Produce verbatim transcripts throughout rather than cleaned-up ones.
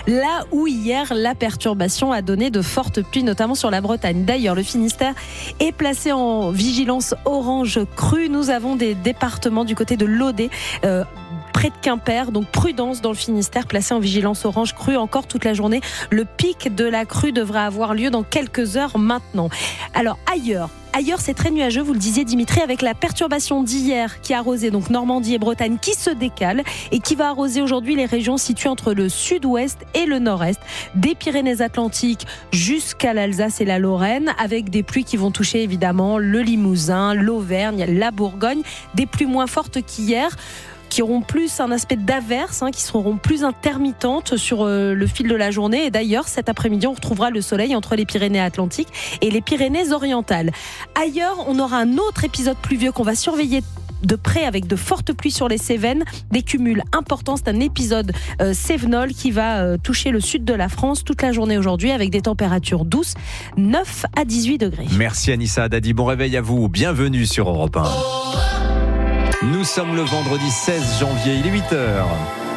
là où hier la perturbation a donné de fortes pluies, notamment sur la Bretagne. D'ailleurs, le Finistère est placé en vigilance orange crue. Nous avons des départements du côté de l'Audet, euh, près de Quimper, donc prudence dans le Finistère, placé en vigilance orange crue encore toute la journée. Le pic de la crue devrait avoir lieu dans quelques heures maintenant. Alors ailleurs, Ailleurs, c'est très nuageux, vous le disiez Dimitri, avec la perturbation d'hier qui a arrosé donc Normandie et Bretagne qui se décale et qui va arroser aujourd'hui les régions situées entre le sud-ouest et le nord-est, des Pyrénées-Atlantiques jusqu'à l'Alsace et la Lorraine, avec des pluies qui vont toucher évidemment le Limousin, l'Auvergne, la Bourgogne, des pluies moins fortes qu'hier, qui auront plus un aspect d'averse, hein, qui seront plus intermittentes sur euh, le fil de la journée. Et d'ailleurs, cet après-midi, on retrouvera le soleil entre les Pyrénées-Atlantiques et les Pyrénées-Orientales. Ailleurs, on aura un autre épisode pluvieux qu'on va surveiller de près avec de fortes pluies sur les Cévennes, des cumuls importants. C'est un épisode euh, cévenol qui va euh, toucher le sud de la France toute la journée aujourd'hui avec des températures douces, neuf à dix-huit degrés. Merci Anissa Haddadi, bon réveil à vous, bienvenue sur Europe un. Nous sommes le vendredi seize janvier, il est huit heures.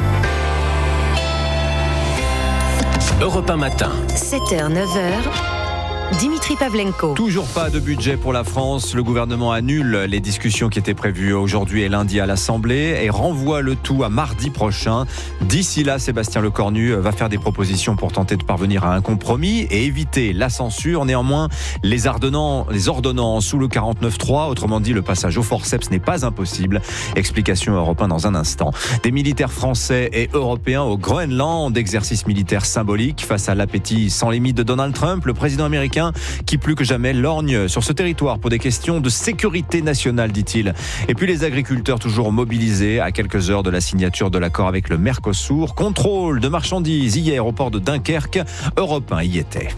Europe un matin. sept heures, neuf heures. Dimitri Pavlenko. Toujours pas de budget pour la France. Le gouvernement annule les discussions qui étaient prévues aujourd'hui et lundi à l'Assemblée et renvoie le tout à mardi prochain. D'ici là, Sébastien Lecornu va faire des propositions pour tenter de parvenir à un compromis et éviter la censure. Néanmoins, les ordonnances, les ordonnances sous le quarante-neuf trois, autrement dit le passage au forceps, n'est pas impossible. Explication Europe un dans un instant. Des militaires français et européens au Groenland, exercice militaire symbolique face à l'appétit sans limite de Donald Trump, le président américain qui plus que jamais lorgne sur ce territoire pour des questions de sécurité nationale, dit-il. Et puis les agriculteurs toujours mobilisés à quelques heures de la signature de l'accord avec le Mercosur. Contrôle de marchandises hier au port de Dunkerque. Europe un y était.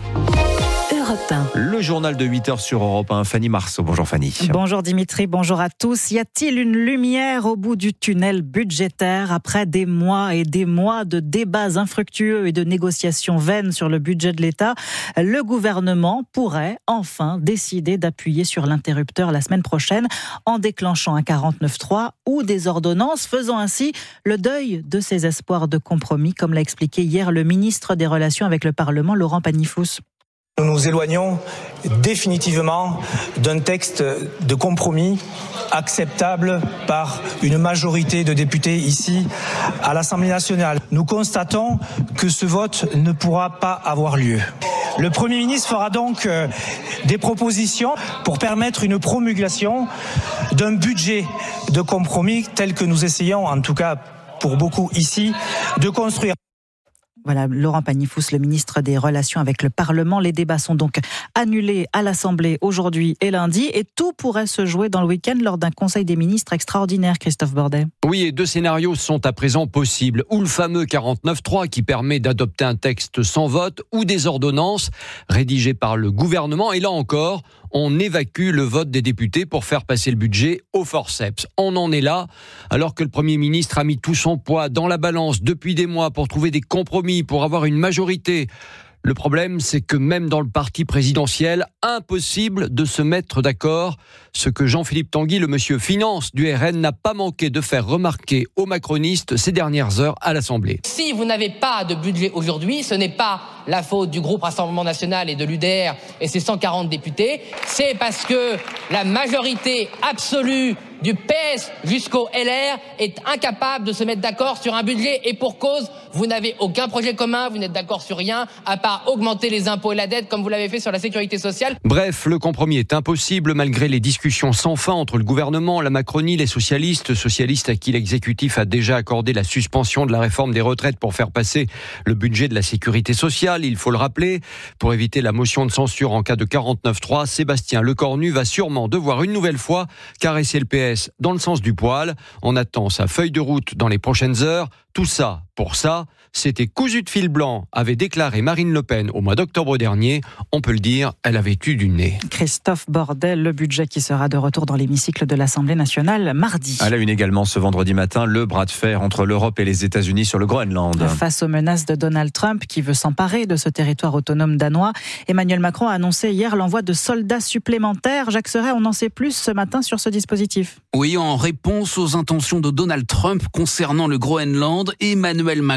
Europe un. Le journal de huit heures sur Europe un. Fanny Marceau. Bonjour Fanny. Bonjour Dimitri, bonjour à tous. Y a-t-il une lumière au bout du tunnel budgétaire après des mois et des mois de débats infructueux et de négociations vaines sur le budget de l'État? Le gouvernement pourrait enfin décider d'appuyer sur l'interrupteur la semaine prochaine en déclenchant un quarante-neuf trois ou des ordonnances, faisant ainsi le deuil de ses espoirs de compromis, comme l'a expliqué hier le ministre des Relations avec le Parlement, Laurent Pagny-Fous. Nous nous éloignons définitivement d'un texte de compromis acceptable par une majorité de députés ici à l'Assemblée nationale. Nous constatons que ce vote ne pourra pas avoir lieu. Le Premier ministre fera donc des propositions pour permettre une promulgation d'un budget de compromis tel que nous essayons, en tout cas pour beaucoup ici, de construire. Voilà, Laurent Pagny-Fous, le ministre des Relations avec le Parlement. Les débats sont donc annulés à l'Assemblée aujourd'hui et lundi et tout pourrait se jouer dans le week-end lors d'un Conseil des ministres extraordinaire, Christophe Bordet. Oui, et deux scénarios sont à présent possibles. Ou le fameux quarante-neuf trois qui permet d'adopter un texte sans vote ou des ordonnances rédigées par le gouvernement. Et là encore, on évacue le vote des députés pour faire passer le budget au forceps. On en est là, alors que le Premier ministre a mis tout son poids dans la balance depuis des mois pour trouver des compromis, pour avoir une majorité. Le problème, c'est que même dans le parti présidentiel, impossible de se mettre d'accord. Ce que Jean-Philippe Tanguy, le monsieur finance du R N, n'a pas manqué de faire remarquer aux macronistes ces dernières heures à l'Assemblée. Si vous n'avez pas de budget aujourd'hui, ce n'est pas la faute du groupe Rassemblement National et de l'U D R et ses cent quarante députés, c'est parce que la majorité absolue du P S jusqu'au L R est incapable de se mettre d'accord sur un budget et pour cause, vous n'avez aucun projet commun, vous n'êtes d'accord sur rien, à part augmenter les impôts et la dette comme vous l'avez fait sur la sécurité sociale. Bref, le compromis est impossible malgré les discussions sans fin entre le gouvernement, la Macronie, les socialistes, socialistes à qui l'exécutif a déjà accordé la suspension de la réforme des retraites pour faire passer le budget de la sécurité sociale, il faut le rappeler. Pour éviter la motion de censure en cas de quarante-neuf trois, Sébastien Lecornu va sûrement devoir une nouvelle fois caresser le P S dans le sens du poil. On attend sa feuille de route dans les prochaines heures. Tout ça, pour ça, c'était cousu de fil blanc, avait déclaré Marine Le Pen au mois d'octobre dernier. On peut le dire, elle avait eu du nez. Christophe Bordet, le budget qui sera de retour dans l'hémicycle de l'Assemblée nationale mardi. À la une également ce vendredi matin, le bras de fer entre l'Europe et les États-Unis sur le Groenland. Face aux menaces de Donald Trump qui veut s'emparer de ce territoire autonome danois, Emmanuel Macron a annoncé hier l'envoi de soldats supplémentaires. Jacques Serret, on en sait plus ce matin sur ce dispositif. Oui, en réponse aux intentions de Donald Trump concernant le Groenland, Emmanuel Macron monte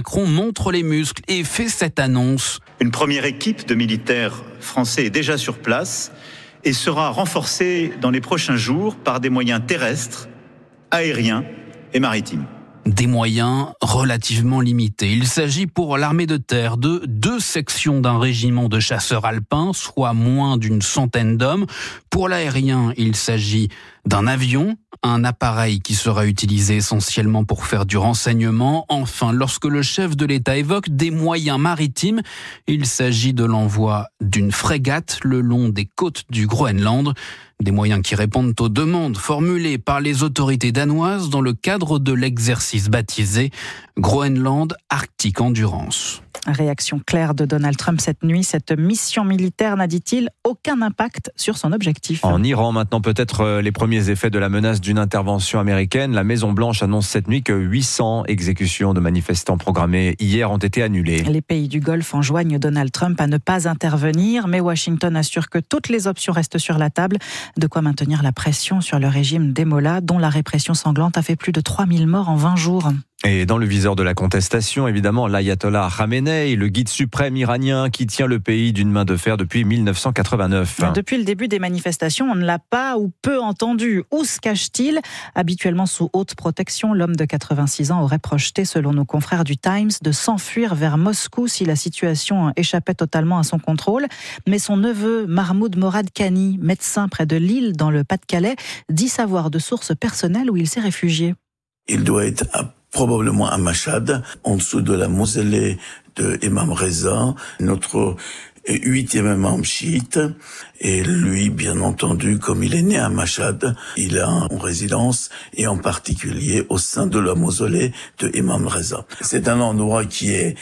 montre les muscles et fait cette annonce. Une première équipe de militaires français est déjà sur place et sera renforcée dans les prochains jours par des moyens terrestres, aériens et maritimes. Des moyens relativement limités. Il s'agit pour l'armée de terre de deux sections d'un régiment de chasseurs alpins, soit moins d'une centaine d'hommes. Pour l'aérien, il s'agit d'un avion, un appareil qui sera utilisé essentiellement pour faire du renseignement. Enfin, lorsque le chef de l'État évoque des moyens maritimes, il s'agit de l'envoi d'une frégate le long des côtes du Groenland. Des moyens qui répondent aux demandes formulées par les autorités danoises dans le cadre de l'exercice baptisé Groenland Arctic Endurance. Réaction claire de Donald Trump cette nuit. Cette mission militaire n'a, dit-il, aucun impact sur son objectif. En Iran, maintenant, peut-être les premiers effets de la menace d'une intervention américaine. La Maison-Blanche annonce cette nuit que huit cents exécutions de manifestants programmées hier ont été annulées. Les pays du Golfe enjoignent Donald Trump à ne pas intervenir, mais Washington assure que toutes les options restent sur la table. De quoi maintenir la pression sur le régime des Mollahs, dont la répression sanglante a fait plus de trois mille morts en vingt jours. Et dans le viseur de la contestation, évidemment, l'ayatollah Khamenei, le guide suprême iranien qui tient le pays d'une main de fer depuis mille neuf cent quatre-vingt-neuf. Depuis le début des manifestations, on ne l'a pas ou peu entendu. Où se cache-t-il ? Habituellement sous haute protection, l'homme de quatre-vingt-six ans aurait projeté, selon nos confrères du Times, de s'enfuir vers Moscou si la situation échappait totalement à son contrôle. Mais son neveu, Mahmoud Moradkhani, médecin près de Lille, dans le Pas-de-Calais, dit savoir de sources personnelles où il s'est réfugié. Il doit être à probablement à Machhad, en dessous de la mausolée de Imam Reza, notre huitième imam chiite. Et lui, bien entendu, comme il est né à Machhad, il a une résidence, et en particulier au sein de la mausolée de Imam Reza. C'est un endroit qui est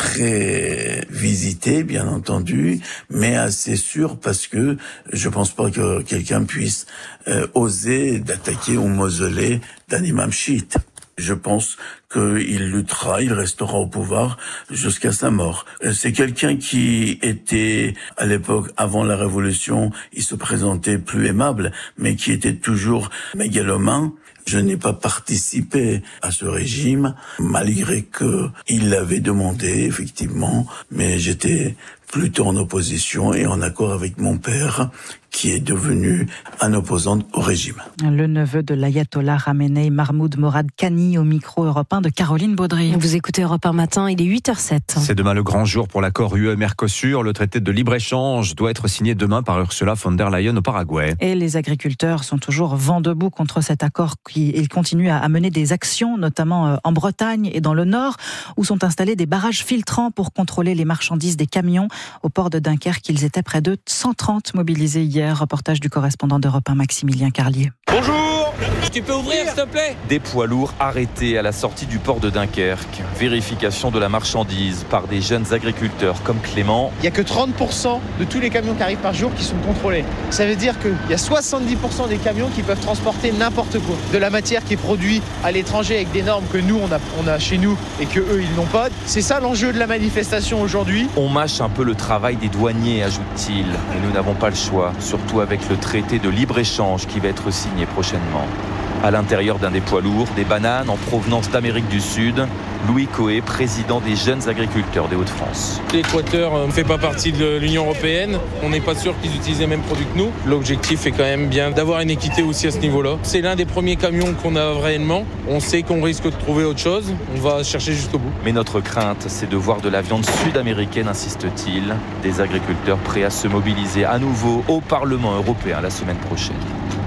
très visité, bien entendu, mais assez sûr parce que je pense pas que quelqu'un puisse euh, oser d'attaquer au mausolée d'un imam chiite. Je pense qu'il luttera, il restera au pouvoir jusqu'à sa mort. C'est quelqu'un qui était, à l'époque, avant la Révolution, il se présentait plus aimable, mais qui était toujours mégalomane. Je n'ai pas participé à ce régime, malgré que il l'avait demandé, effectivement, mais j'étais plutôt en opposition et en accord avec mon père, qui est devenu un opposant au régime. Le neveu de l'ayatollah Khamenei, Mahmoud Moradkhani, au micro européen de Caroline Baudry. Vous écoutez Europe un matin, il est huit heures zéro sept. C'est demain le grand jour pour l'accord U E-Mercosur. Le traité de libre-échange doit être signé demain par Ursula von der Leyen au Paraguay. Et les agriculteurs sont toujours vent debout contre cet accord. Qui, ils continuent à mener des actions, notamment en Bretagne et dans le Nord, où sont installés des barrages filtrants pour contrôler les marchandises des camions. Au port de Dunkerque, ils étaient près de cent trente mobilisés hier. Reportage du correspondant d'Europe un, Maximilien Carlier. Bonjour, tu peux ouvrir s'il te plaît ? Des poids lourds arrêtés à la sortie du port de Dunkerque. Vérification de la marchandise par des jeunes agriculteurs comme Clément. Il n'y a que trente pour cent de tous les camions qui arrivent par jour qui sont contrôlés. Ça veut dire qu'il y a soixante-dix pour cent des camions qui peuvent transporter n'importe quoi. De la matière qui est produite à l'étranger avec des normes que nous on a, on a chez nous et que eux ils n'ont pas. C'est ça l'enjeu de la manifestation aujourd'hui. On mâche un peu le travail des douaniers, ajoute-t-il. Et nous n'avons pas le choix, surtout avec le traité de libre-échange qui va être signé prochainement. À l'intérieur d'un des poids lourds, des bananes en provenance d'Amérique du Sud. Louis Coé, président des jeunes agriculteurs des Hauts-de-France. L'Équateur ne fait pas partie de l'Union européenne. On n'est pas sûr qu'ils utilisent les mêmes produits que nous. L'objectif est quand même bien d'avoir une équité aussi à ce niveau-là. C'est l'un des premiers camions qu'on a réellement. On sait qu'on risque de trouver autre chose. On va chercher jusqu'au bout. Mais notre crainte, c'est de voir de la viande sud-américaine, insiste-t-il. Des agriculteurs prêts à se mobiliser à nouveau au Parlement européen la semaine prochaine.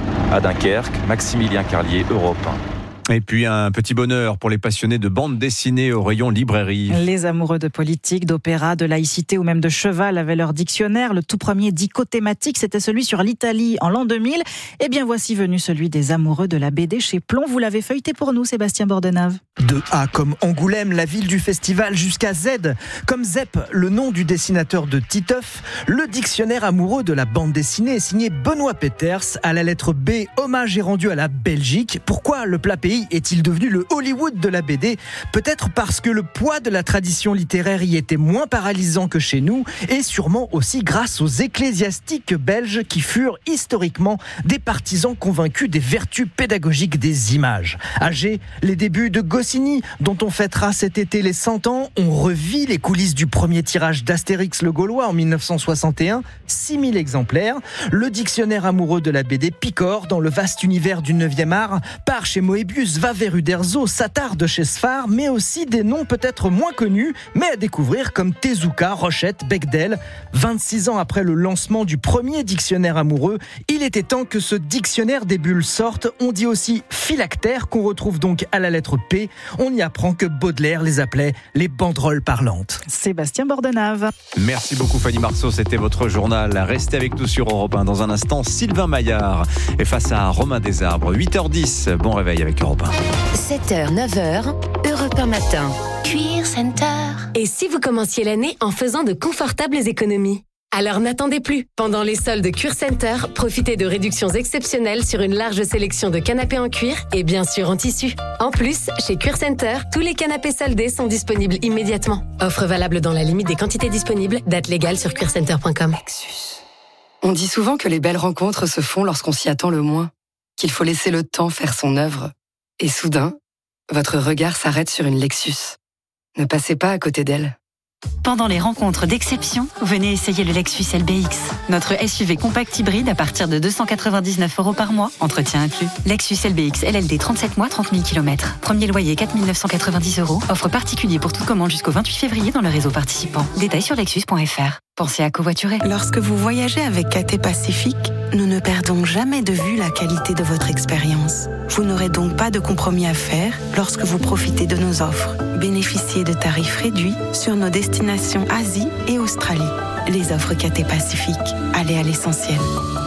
À Dunkerque, Maximilien Carlier, Europe un. Et puis un petit bonheur pour les passionnés de bande dessinée au rayon librairie. Les amoureux de politique, d'opéra, de laïcité ou même de cheval avaient leur dictionnaire. Le tout premier dico thématique, c'était celui sur l'Italie en l'an deux mille. Et bien voici venu celui des amoureux de la B D chez Plomb. Vous l'avez feuilleté pour nous, Sébastien Bordenave. De A comme Angoulême, la ville du festival, jusqu'à Z comme Zep, le nom du dessinateur de Titeuf, le dictionnaire amoureux de la bande dessinée est signé Benoît Peters. À la lettre B, hommage est rendu à la Belgique. Pourquoi le plat pays Paris est-il devenu le Hollywood de la B D ? Peut-être parce que le poids de la tradition littéraire y était moins paralysant que chez nous, et sûrement aussi grâce aux ecclésiastiques belges qui furent historiquement des partisans convaincus des vertus pédagogiques des images. Âgés, les débuts de Goscinny, dont on fêtera cet été les cent ans, on revit les coulisses du premier tirage d'Astérix le Gaulois en mille neuf cent soixante et un, six mille exemplaires. Le dictionnaire amoureux de la B D picore dans le vaste univers du neuvième art, part chez Moebius, va vers Uderzo, s'attarde chez Sfar, mais aussi des noms peut-être moins connus, mais à découvrir comme Tezuka, Rochette, Bechdel. vingt-six ans après le lancement du premier dictionnaire amoureux, il était temps que ce dictionnaire des bulles sorte. On dit aussi phylactère, qu'on retrouve donc à la lettre P. On y apprend que Baudelaire les appelait les banderoles parlantes. Sébastien Bordenave. Merci beaucoup Fanny Marceau, c'était votre journal. Restez avec nous sur Europe un. Dans un instant, Sylvain Maillard est face à Romain Desarbres. huit heures dix, bon réveil avec Europe un. sept heures, neuf heures, Europe un matin. Cuir Center. Et si vous commenciez l'année en faisant de confortables économies ? Alors n'attendez plus. Pendant les soldes Cuir Center, profitez de réductions exceptionnelles sur une large sélection de canapés en cuir et bien sûr en tissu. En plus, chez Cuir Center, tous les canapés soldés sont disponibles immédiatement. Offre valable dans la limite des quantités disponibles. Date légale sur cuir center point com. Lexus. On dit souvent que les belles rencontres se font lorsqu'on s'y attend le moins, qu'il faut laisser le temps faire son œuvre. Et soudain, votre regard s'arrête sur une Lexus. Ne passez pas à côté d'elle. Pendant les rencontres d'exception, venez essayer le Lexus L B X. Notre S U V compact hybride à partir de deux cent quatre-vingt-dix-neuf euros par mois, entretien inclus. Lexus L B X L L D trente-sept mois, trente mille kilomètres. Premier loyer quatre mille neuf cent quatre-vingt-dix euros. Offre particulier pour toute commande jusqu'au vingt-huit février dans le réseau participant. Détails sur lexus point f r. Pensez à covoiturer. Lorsque vous voyagez avec Cathay Pacifique, nous ne perdons jamais de vue la qualité de votre expérience. Vous n'aurez donc pas de compromis à faire lorsque vous profitez de nos offres. Bénéficiez de tarifs réduits sur nos destinations Asie et Australie. Les offres Cathay Pacifique. Allez à l'essentiel.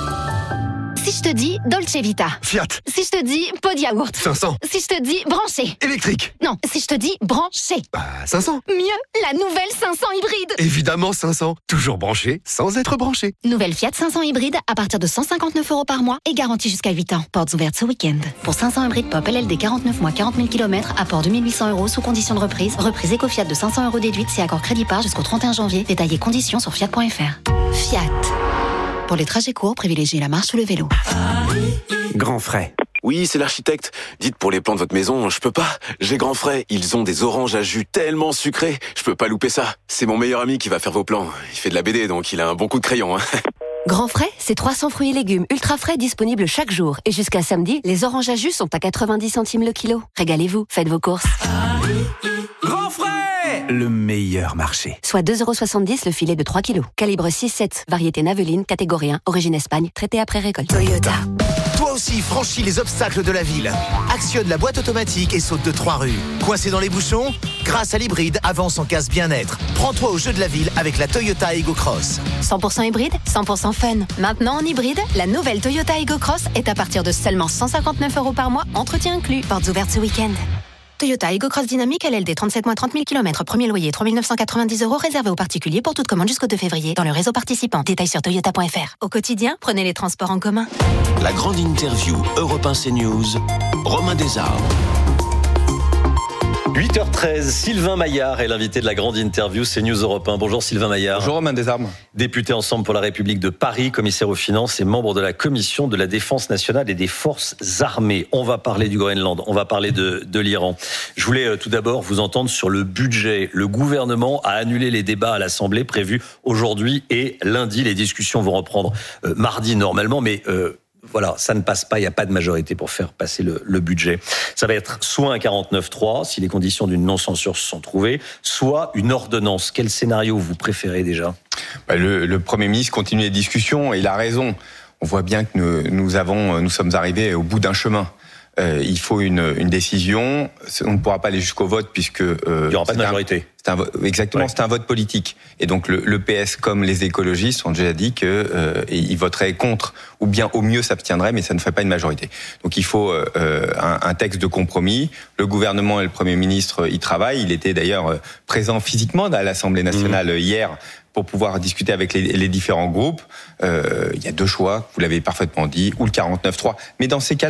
Si je te dis Dolce Vita. Fiat. Si je te dis pot de yaourt. cinq cents. Si je te dis branché. Électrique. Non, si je te dis branché. Bah, cinq cents. Mieux, la nouvelle cinq cents hybride. Évidemment cinq cents. Toujours branché, sans être branché. Nouvelle Fiat cinq cents hybride à partir de cent cinquante-neuf euros par mois et garantie jusqu'à huit ans. Portes ouvertes ce week-end. Pour cinq cents hybride pop L L D quarante-neuf mois, quarante mille kilomètres, apport deux mille huit cents euros sous condition de reprise. Reprise éco-Fiat de cinq cents euros déduite si accord crédit par jusqu'au trente et un janvier. Détaillés conditions sur fiat point f r. Fiat. Pour les trajets courts, privilégiez la marche ou le vélo. Grand frais. Oui, c'est l'architecte. Dites pour les plans de votre maison, je peux pas. J'ai Grand frais. Ils ont des oranges à jus tellement sucrés. Je peux pas louper ça. C'est mon meilleur ami qui va faire vos plans. Il fait de la B D, donc il a un bon coup de crayon. Hein. Grand frais, c'est trois cents fruits et légumes ultra frais disponibles chaque jour. Et jusqu'à samedi, les oranges à jus sont à quatre-vingt-dix centimes le kilo. Régalez-vous, faites vos courses. Grand frais, le meilleur marché. Soit deux euros soixante-dix le filet de trois kilos. Calibre six sept, variété Naveline, catégorie un, origine Espagne, traité après récolte. Toyota. Toi aussi, franchis les obstacles de la ville. Actionne la boîte automatique et saute de trois rues. Coincé dans les bouchons ? Grâce à l'hybride, avance en casse bien-être. Prends-toi au jeu de la ville avec la Toyota Ego Cross. cent pour cent hybride, cent pour cent fun. Maintenant en hybride, la nouvelle Toyota Ego Cross est à partir de seulement cent cinquante-neuf euros par mois, entretien inclus. Portes ouvertes ce week-end. Toyota Ego Cross Dynamique L L D trente-sept mois, trente mille kilomètres. Premier loyer trois mille neuf cent quatre-vingt-dix euros réservé aux particuliers pour toute commande jusqu'au deux février dans le réseau participant. Détails sur toyota point f r. Au quotidien, prenez les transports en commun. La grande interview Europe un CNews, Romain Desarbres. huit heures treize, Sylvain Maillard est l'invité de la grande interview CNews Europe un. Bonjour Sylvain Maillard. Bonjour Romain Desarbres. Député Ensemble pour la République de Paris, commissaire aux finances et membre de la commission de la défense nationale et des forces armées. On va parler du Groenland, on va parler de, de l'Iran. Je voulais euh, tout d'abord vous entendre sur le budget. Le gouvernement a annulé les débats à l'Assemblée prévus aujourd'hui et lundi. Les discussions vont reprendre euh, mardi normalement, mais... Euh, Voilà, ça ne passe pas, il n'y a pas de majorité pour faire passer le, le budget. Ça va être soit un quarante-neuf trois, si les conditions d'une non-censure se sont trouvées, soit une ordonnance. Quel scénario vous préférez déjà ? bah le, le Premier ministre continue les discussions et il a raison. On voit bien que nous, nous, avons, nous sommes arrivés au bout d'un chemin. Euh, il faut une, une décision. On ne pourra pas aller jusqu'au vote puisque euh, il n'y aura pas de majorité. Un, c'est un, exactement, ouais. C'est un vote politique. Et donc le, le P S comme les écologistes ont déjà dit que euh, ils voteraient contre, ou bien au mieux s'abstiendraient, mais ça ne ferait pas une majorité. Donc il faut euh, un, un texte de compromis. Le gouvernement et le Premier ministre y travaillent. Il était d'ailleurs présent physiquement à l'Assemblée nationale mmh. hier pour pouvoir discuter avec les, les différents groupes. Euh, il y a deux choix, vous l'avez parfaitement dit, ou le quarante-neuf trois. Mais dans ces cas-là,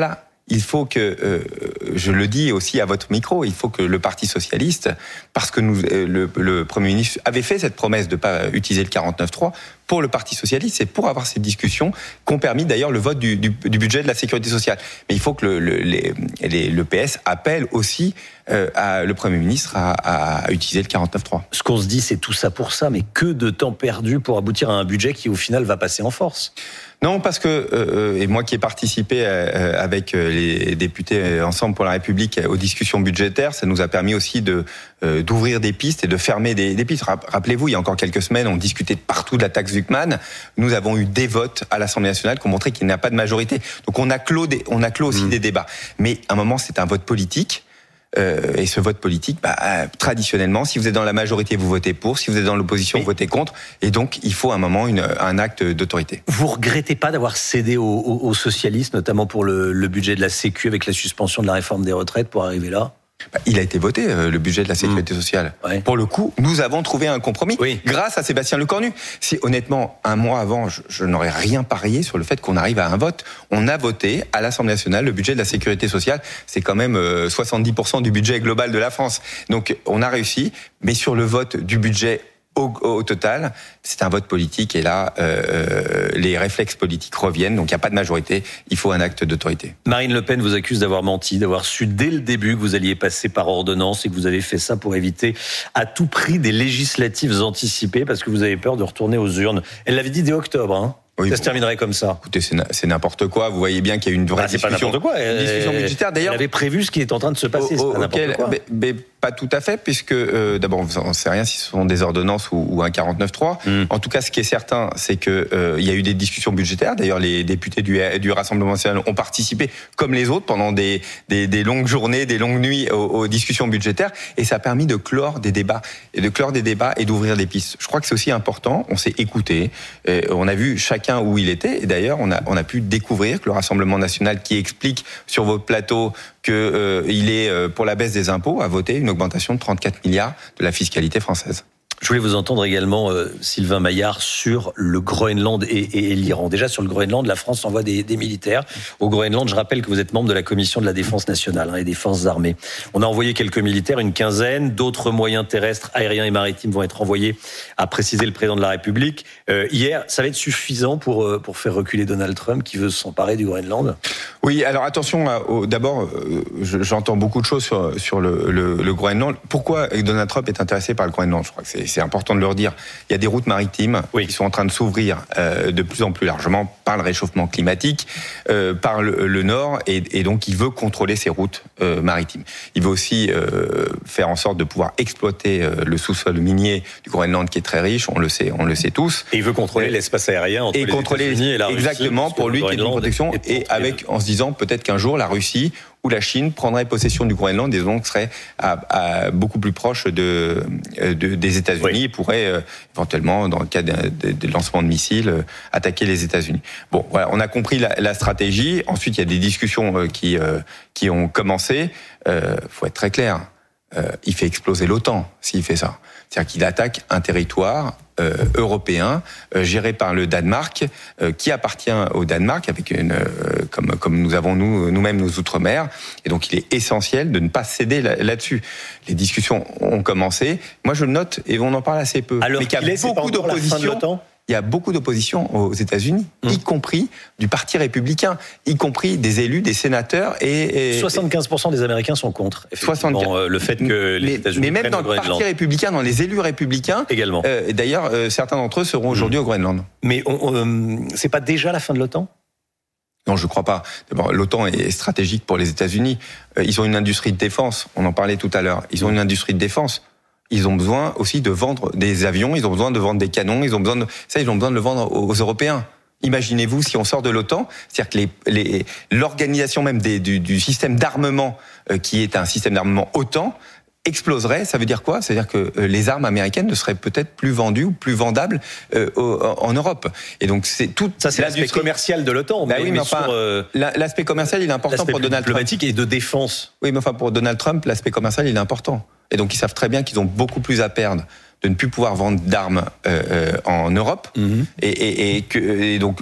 il faut que, euh, je le dis aussi à votre micro, il faut que le Parti socialiste, parce que nous, euh, le, le Premier ministre avait fait cette promesse de ne pas utiliser le quarante-neuf trois, pour le Parti socialiste, c'est pour avoir ces discussions qu'ont permis d'ailleurs le vote du, du, du budget de la sécurité sociale. Mais il faut que le, le, les, les, le P S appelle aussi euh, à, le Premier ministre à, à utiliser le quarante-neuf trois. Ce qu'on se dit, c'est tout ça pour ça, mais que de temps perdu pour aboutir à un budget qui au final va passer en force. Non, parce que, euh, et moi qui ai participé euh, avec les députés Ensemble pour la République aux discussions budgétaires, ça nous a permis aussi de euh, d'ouvrir des pistes et de fermer des, des pistes. Rappelez-vous, il y a encore quelques semaines, on discutait de partout de la taxe Zuckman. Nous avons eu des votes à l'Assemblée nationale qui ont montré qu'il n'y a pas de majorité. Donc on a clos, des, on a clos aussi mmh. des débats. Mais à un moment, c'est un vote politique. Euh, et ce vote politique, bah, euh, traditionnellement, si vous êtes dans la majorité, vous votez pour. Si vous êtes dans l'opposition, vous votez contre. Et donc, il faut à un moment une, un acte d'autorité. Vous regrettez pas d'avoir cédé aux, aux, aux socialistes, notamment pour le, le budget de la Sécu avec la suspension de la réforme des retraites pour arriver là ? Bah, il a été voté, euh, le budget de la sécurité mmh. sociale. Ouais. Pour le coup, nous avons trouvé un compromis oui. grâce à Sébastien Lecornu. Si honnêtement, un mois avant, je, je n'aurais rien parié sur le fait qu'on arrive à un vote. On a voté à l'Assemblée nationale le budget de la sécurité sociale. C'est quand même euh, soixante-dix pour cent du budget global de la France. Donc on a réussi, mais sur le vote du budget Au, au total, c'est un vote politique et là, euh, les réflexes politiques reviennent. Donc, il n'y a pas de majorité. Il faut un acte d'autorité. Marine Le Pen vous accuse d'avoir menti, d'avoir su dès le début que vous alliez passer par ordonnance et que vous avez fait ça pour éviter à tout prix des législatives anticipées parce que vous avez peur de retourner aux urnes. Elle l'avait dit dès octobre, hein. Oui, ça bon, se terminerait comme ça. Écoutez, c'est, c'est n'importe quoi. Vous voyez bien qu'il y a une vraie ah, c'est discussion. Pas n'importe quoi. Une discussion budgétaire. D'ailleurs, elle avait prévu ce qui est en train de se passer. Au, c'est pas auquel, n'importe quoi. Mais, mais pas tout à fait, puisque euh, d'abord, on ne sait rien si ce sont des ordonnances ou, ou un quarante-neuf trois. Mm. En tout cas, ce qui est certain, c'est que euh, il y a eu des discussions budgétaires. D'ailleurs, les députés du, du Rassemblement national ont participé, comme les autres, pendant des, des, des longues journées, des longues nuits aux, aux discussions budgétaires, et ça a permis de clore des débats, et de clore des débats et d'ouvrir des pistes. Je crois que c'est aussi important. On s'est écouté, on a vu chacun où il était. Et d'ailleurs, on a, on a pu découvrir que le Rassemblement national, qui explique sur vos plateaux qu'il euh, est euh, pour la baisse des impôts, a voté une augmentation de trente-quatre milliards de la fiscalité française. Je voulais vous entendre également, euh, Sylvain Maillard, sur le Groenland et, et, et l'Iran. Déjà, sur le Groenland, la France envoie des, des militaires. Au Groenland, je rappelle que vous êtes membre de la Commission de la Défense nationale hein, et des Forces armées. On a envoyé quelques militaires, une quinzaine. D'autres moyens terrestres, aériens et maritimes vont être envoyés, a précisé le président de la République. Euh, hier, ça va être suffisant pour, euh, pour faire reculer Donald Trump qui veut s'emparer du Groenland ? Oui, alors attention, au, d'abord, euh, j'entends beaucoup de choses sur, sur le, le, le Groenland. Pourquoi Donald Trump est intéressé par le Groenland ? Je crois que c'est c'est important de le redire. Il y a des routes maritimes oui. qui sont en train de s'ouvrir euh, de plus en plus largement par le réchauffement climatique, euh, par le, le nord, et, et donc il veut contrôler ces routes euh, maritimes. Il veut aussi euh, faire en sorte de pouvoir exploiter euh, le sous-sol minier du Groenland qui est très riche, on le sait, on le sait tous. Et il veut contrôler euh, l'espace aérien entre et les contrôler États-Unis et la Russie. Exactement, pour lui qui est une protection, et avec en se disant peut-être qu'un jour la Russie où la Chine prendrait possession du Groenland et donc serait à, à beaucoup plus proche de, de, des États-Unis oui. et pourrait euh, éventuellement, dans le cas de, de, de lancement de missiles, euh, attaquer les États-Unis. Bon, voilà, on a compris la, la stratégie. Ensuite, il y a des discussions euh, qui, euh, qui ont commencé. Euh, faut être très clair. Euh, il fait exploser l'OTAN s'il fait ça. C'est-à-dire qu'il attaque un territoire euh, européen euh, géré par le Danemark, euh, qui appartient au Danemark, avec une, euh, comme, comme nous avons nous, nous-mêmes nos outre-mer. Et donc, il est essentiel de ne pas céder là, là-dessus. Les discussions ont commencé. Moi, je le note, et on en parle assez peu. Alors mais qu'il y a beaucoup d'opposition. Il y a beaucoup d'opposition aux États-Unis, mmh. y compris du Parti républicain, y compris des élus, des sénateurs et... et soixante-quinze pour cent des Américains sont contre, effectivement, soixante-quinze le fait que les États-Unis mais même dans le Parti républicain, dans les élus républicains... Également. Euh, d'ailleurs, euh, certains d'entre eux seront aujourd'hui mmh. au Groenland. Mais on, on, euh, c'est pas déjà la fin de l'OTAN ? Non, je crois pas. D'abord, l'OTAN est stratégique pour les États-Unis. Euh, ils ont une industrie de défense, on en parlait tout à l'heure. Ils ont une industrie de défense. Ils ont besoin aussi de vendre des avions, ils ont besoin de vendre des canons, ils ont besoin de ça, ils ont besoin de le vendre aux Européens. Imaginez-vous si on sort de l'OTAN, c'est-à-dire que les, les, l'organisation même des, du, du système d'armement, euh, qui est un système d'armement OTAN, exploserait. Ça veut dire quoi ? C'est-à-dire que euh, les armes américaines ne seraient peut-être plus vendues ou plus vendables euh, au, en Europe. Et donc c'est tout. Ça c'est l'aspect commercial de l'OTAN. Bah mais, oui, mais, mais enfin, sur, euh, l'aspect commercial il est important pour Donald Trump. Diplomatique et de défense. Oui, mais enfin pour Donald Trump, l'aspect commercial il est important. Et donc ils savent très bien qu'ils ont beaucoup plus à perdre de ne plus pouvoir vendre d'armes euh, euh, en Europe. Mm-hmm. Et, et, et, que, et donc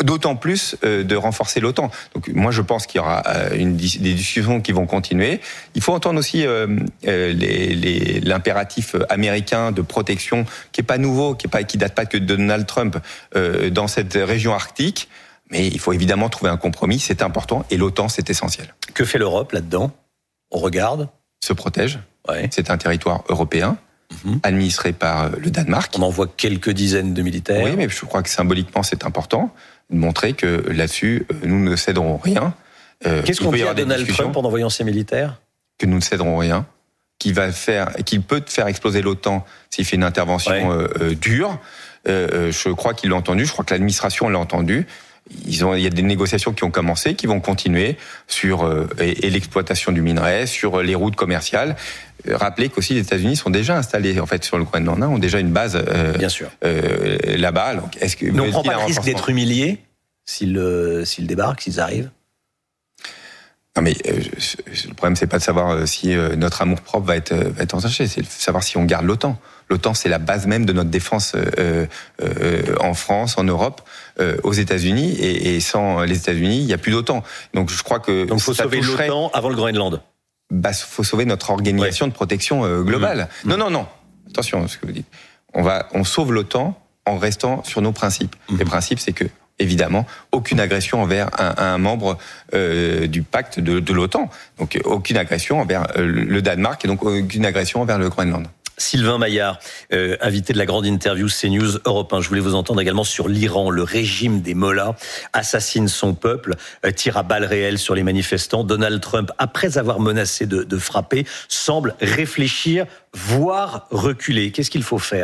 d'autant plus euh, de renforcer l'OTAN. Donc moi je pense qu'il y aura euh, une, des discussions qui vont continuer. Il faut entendre aussi euh, euh, les, les, l'impératif américain de protection qui est pas nouveau, qui est pas qui date pas que de Donald Trump euh, dans cette région arctique. Mais il faut évidemment trouver un compromis, c'est important, et l'OTAN c'est essentiel. Que fait l'Europe là-dedans ? On regarde, se protège. Ouais. C'est un territoire européen. Mmh. Administré par le Danemark. On envoie quelques dizaines de militaires. Oui, mais je crois que symboliquement, c'est important de montrer que là-dessus, nous ne céderons rien. Euh, Qu'est-ce qu'on dit à Donald Trump en envoyant ses militaires ? Que nous ne céderons rien, qu'il va faire, qu'il peut faire exploser l'OTAN s'il fait une intervention ouais. euh, dure. Euh, je crois qu'il l'a entendu. Je crois que l'administration l'a entendu. Ils ont, il y a des négociations qui ont commencé, qui vont continuer sur euh, et, et l'exploitation du minerai, sur les routes commerciales. Euh, rappelez qu'aussi les États-Unis sont déjà installés en fait sur le Groenland, ont déjà une base euh, Bien sûr. Euh, là-bas. Donc, est-ce que mais on ne prend pas le risque d'être humilié s'ils euh, s'ils débarquent, s'ils arrivent ? Non mais euh, le problème c'est pas de savoir si euh, notre amour propre va être va être entaché, c'est de savoir si on garde l'OTAN. L'OTAN c'est la base même de notre défense euh, euh, en France, en Europe, euh, aux États-Unis, et, et sans les États-Unis, il y a plus d'OTAN. Donc je crois que donc faut sauver toucherait... l'OTAN avant le Groenland. Bah faut sauver notre organisation ouais. de protection euh, globale. Mmh. Non non non. Attention à ce que vous dites. On va on sauve l'OTAN en restant sur nos principes. Mmh. Les principes c'est que évidemment, aucune agression envers un, un membre euh, du pacte de, de l'OTAN. Donc, aucune agression envers euh, le Danemark et donc aucune agression envers le Groenland. Sylvain Maillard, euh, invité de la grande interview CNews Europe un. Je voulais vous entendre également sur l'Iran. Le régime des mollahs assassine son peuple, euh, tire à balles réelles sur les manifestants. Donald Trump, après avoir menacé de, de frapper, semble réfléchir, voire reculer. Qu'est-ce qu'il faut faire ?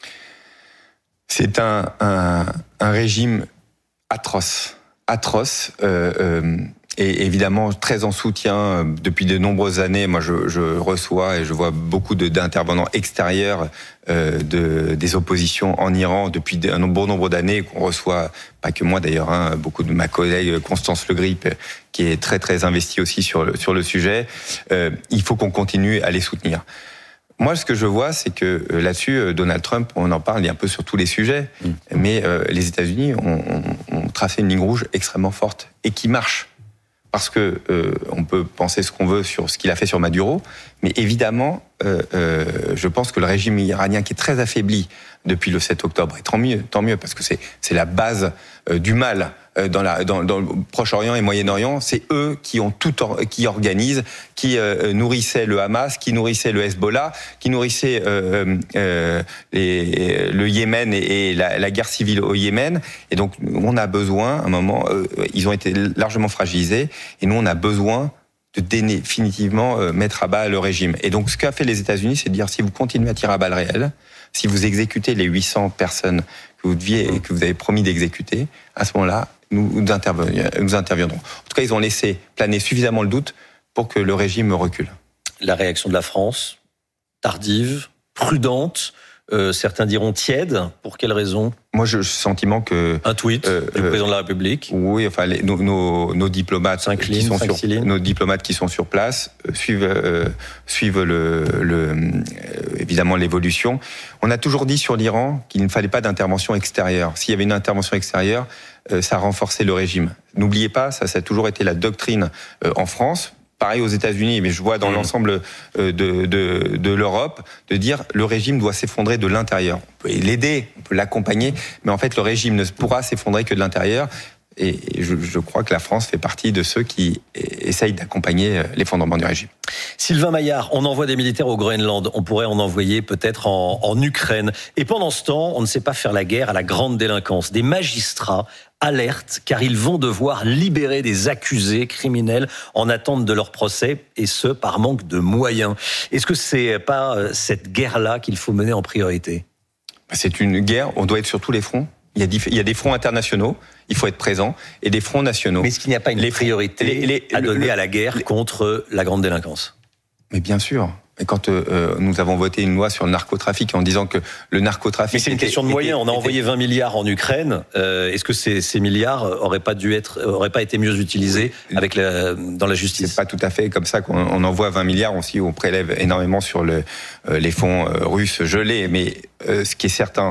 C'est un, un, un régime atroce, atroce, euh, euh, et évidemment très en soutien depuis de nombreuses années. Moi, je, je reçois et je vois beaucoup de, d'intervenants extérieurs euh, de, des oppositions en Iran depuis un bon nombre d'années, qu'on reçoit, pas que moi d'ailleurs, hein, beaucoup de ma collègue Constance Le Grip, qui est très très investie aussi sur le, sur le sujet. Euh, il faut qu'on continue à les soutenir. Moi, ce que je vois, c'est que euh, là-dessus, Donald Trump, on en parle un peu sur tous les sujets, mmh. mais euh, les États-Unis ont, ont, ont tracé une ligne rouge extrêmement forte et qui marche. Parce que euh, on peut penser ce qu'on veut sur ce qu'il a fait sur Maduro, mais évidemment, euh, euh, je pense que le régime iranien qui est très affaibli depuis le sept octobre, et tant mieux, tant mieux, parce que c'est c'est la base euh, du mal euh, dans la dans, dans le Proche-Orient et Moyen-Orient. C'est eux qui ont tout or, qui organisent, qui euh, nourrissaient le Hamas, qui nourrissaient le Hezbollah, qui nourrissaient euh, euh, les, le Yémen et, et la, la guerre civile au Yémen. Et donc on a besoin, à un moment, euh, ils ont été largement fragilisés, et nous on a besoin de définitivement euh, mettre à bas le régime. Et donc ce qu'a fait les États-Unis, c'est de dire si vous continuez à tirer à balles réelles, si vous exécutez les huit cents personnes que vous deviez et que vous avez promis d'exécuter, à ce moment-là, nous, nous, interviendrons. nous interviendrons. En tout cas, ils ont laissé planer suffisamment le doute pour que le régime recule. La réaction de la France, tardive, prudente, euh, certains diront tiède. Pour quelle raison ? Moi, j'ai le sentiment que un tweet euh, du président de la République. Oui, enfin, les, nos, nos, nos diplomates qui sont sur, nos diplomates qui sont sur place euh, suivent euh, suivent le, le euh, évidemment l'évolution. On a toujours dit sur l'Iran qu'il ne fallait pas d'intervention extérieure. S'il y avait une intervention extérieure, euh, ça renforçait le régime. N'oubliez pas, ça, ça a toujours été la doctrine euh, en France. Pareil aux États-Unis, mais je vois dans mmh. l'ensemble de, de, de l'Europe, de dire le régime doit s'effondrer de l'intérieur. On peut l'aider, on peut l'accompagner, mais en fait le régime ne pourra s'effondrer que de l'intérieur. Et je, je crois que la France fait partie de ceux qui essayent d'accompagner l'effondrement du régime. Sylvain Maillard, on envoie des militaires au Groenland, on pourrait en envoyer peut-être en, en Ukraine. Et pendant ce temps, on ne sait pas faire la guerre à la grande délinquance. Des magistrats alertent car ils vont devoir libérer des accusés criminels en attente de leur procès, et ce, par manque de moyens. Est-ce que c'est pas cette guerre-là qu'il faut mener en priorité ? C'est une guerre, on doit être sur tous les fronts. Il y, a diff- il y a des fronts internationaux, il faut être présent, et des fronts nationaux. Mais est-ce qu'il n'y a pas une les priorité les, les, à donner le, à la guerre les, contre la grande délinquance ? Mais bien sûr. Et quand euh, nous avons voté une loi sur le narcotrafic en disant que le narcotrafic... Mais c'est une était, question de moyens. On a était, envoyé vingt milliards en Ukraine. Euh, est-ce que ces, ces milliards auraient pas dû être, auraient pas été mieux utilisés avec la, dans la justice ? C'est pas tout à fait comme ça qu'on on envoie vingt milliards. Aussi, on prélève énormément sur le, euh, les fonds euh, russes gelés. Mais euh, ce qui est certain,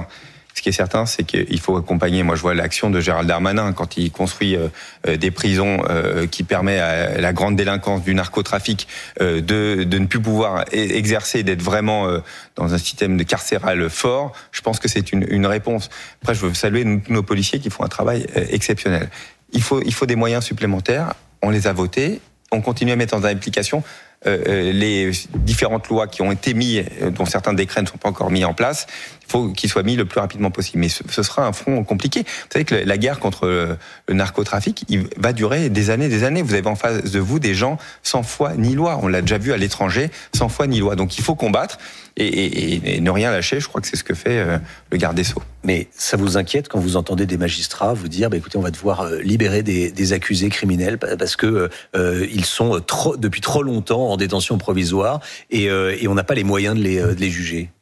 Ce qui est certain, c'est qu'il faut accompagner. Moi, je vois l'action de Gérald Darmanin quand il construit euh, des prisons euh, qui permet à la grande délinquance du narcotrafic euh, de, de ne plus pouvoir exercer, d'être vraiment euh, dans un système de carcéral fort. Je pense que c'est une, une réponse. Après, je veux saluer nos, nos policiers qui font un travail euh, exceptionnel. Il faut, il faut des moyens supplémentaires. On les a votés. On continue à mettre en application euh, les différentes lois qui ont été mises, dont certains décrets ne sont pas encore mis en place. Il faut qu'ils soient mis le plus rapidement possible. Mais ce, ce sera un front compliqué. Vous savez que la guerre contre le, le narcotrafic, il va durer des années, des années. Vous avez en face de vous des gens sans foi ni loi. On l'a déjà vu à l'étranger, sans foi ni loi. Donc il faut combattre et, et, et ne rien lâcher. Je crois que c'est ce que fait euh, le garde des Sceaux. Mais ça vous inquiète quand vous entendez des magistrats vous dire, bah, écoutez, on va devoir libérer des, des accusés criminels parce que euh, ils sont trop, depuis trop longtemps en détention provisoire et, euh, et on n'a pas les moyens de les, de les juger?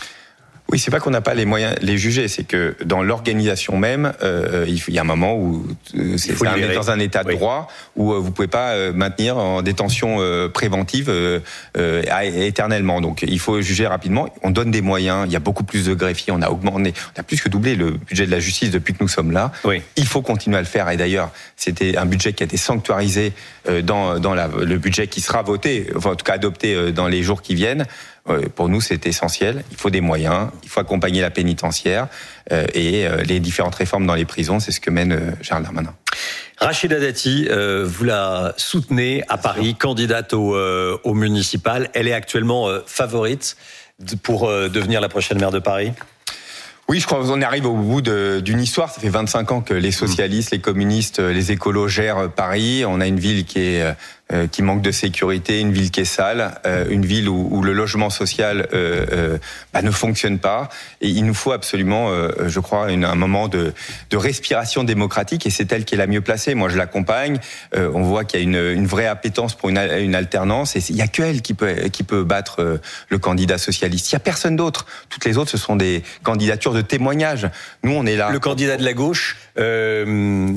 Oui, c'est pas qu'on n'a pas les moyens de les juger, c'est que dans l'organisation même, euh, il y a un moment où euh, c'est un, dans un état de oui. droit où euh, vous pouvez pas euh, maintenir en détention euh, préventive euh, euh, éternellement. Donc il faut juger rapidement. On donne des moyens. Il y a beaucoup plus de greffiers. On a augmenté, on a plus que doublé le budget de la justice depuis que nous sommes là. Oui. Il faut continuer à le faire. Et d'ailleurs, c'était un budget qui a été sanctuarisé euh, dans dans la, le budget qui sera voté, enfin en tout cas adopté euh, dans les jours qui viennent. Pour nous, c'est essentiel. Il faut des moyens, il faut accompagner la pénitentiaire euh, et euh, les différentes réformes dans les prisons, c'est ce que mène euh, Gérald Darmanin. Rachida Dati, euh, vous la soutenez à Paris, candidate au, euh, au municipal. Elle est actuellement euh, favorite pour euh, devenir la prochaine maire de Paris. Oui, je crois qu'on arrive au bout de, d'une histoire. Ça fait vingt-cinq ans que les socialistes, les communistes, les écolos gèrent Paris. On a une ville qui est euh, qui manque de sécurité, une ville qui est sale, euh, une ville où, où le logement social euh, euh, bah, ne fonctionne pas. Et il nous faut absolument, euh, je crois, une, un moment de, de respiration démocratique. Et c'est elle qui est la mieux placée. Moi, je l'accompagne. Euh, on voit qu'il y a une, une vraie appétence pour une, une alternance. Et il y a que elle qui peut qui peut battre euh, le candidat socialiste. Il y a personne d'autre. Toutes les autres, ce sont des candidatures de témoignages. Nous, on est là. Le candidat de la gauche euh,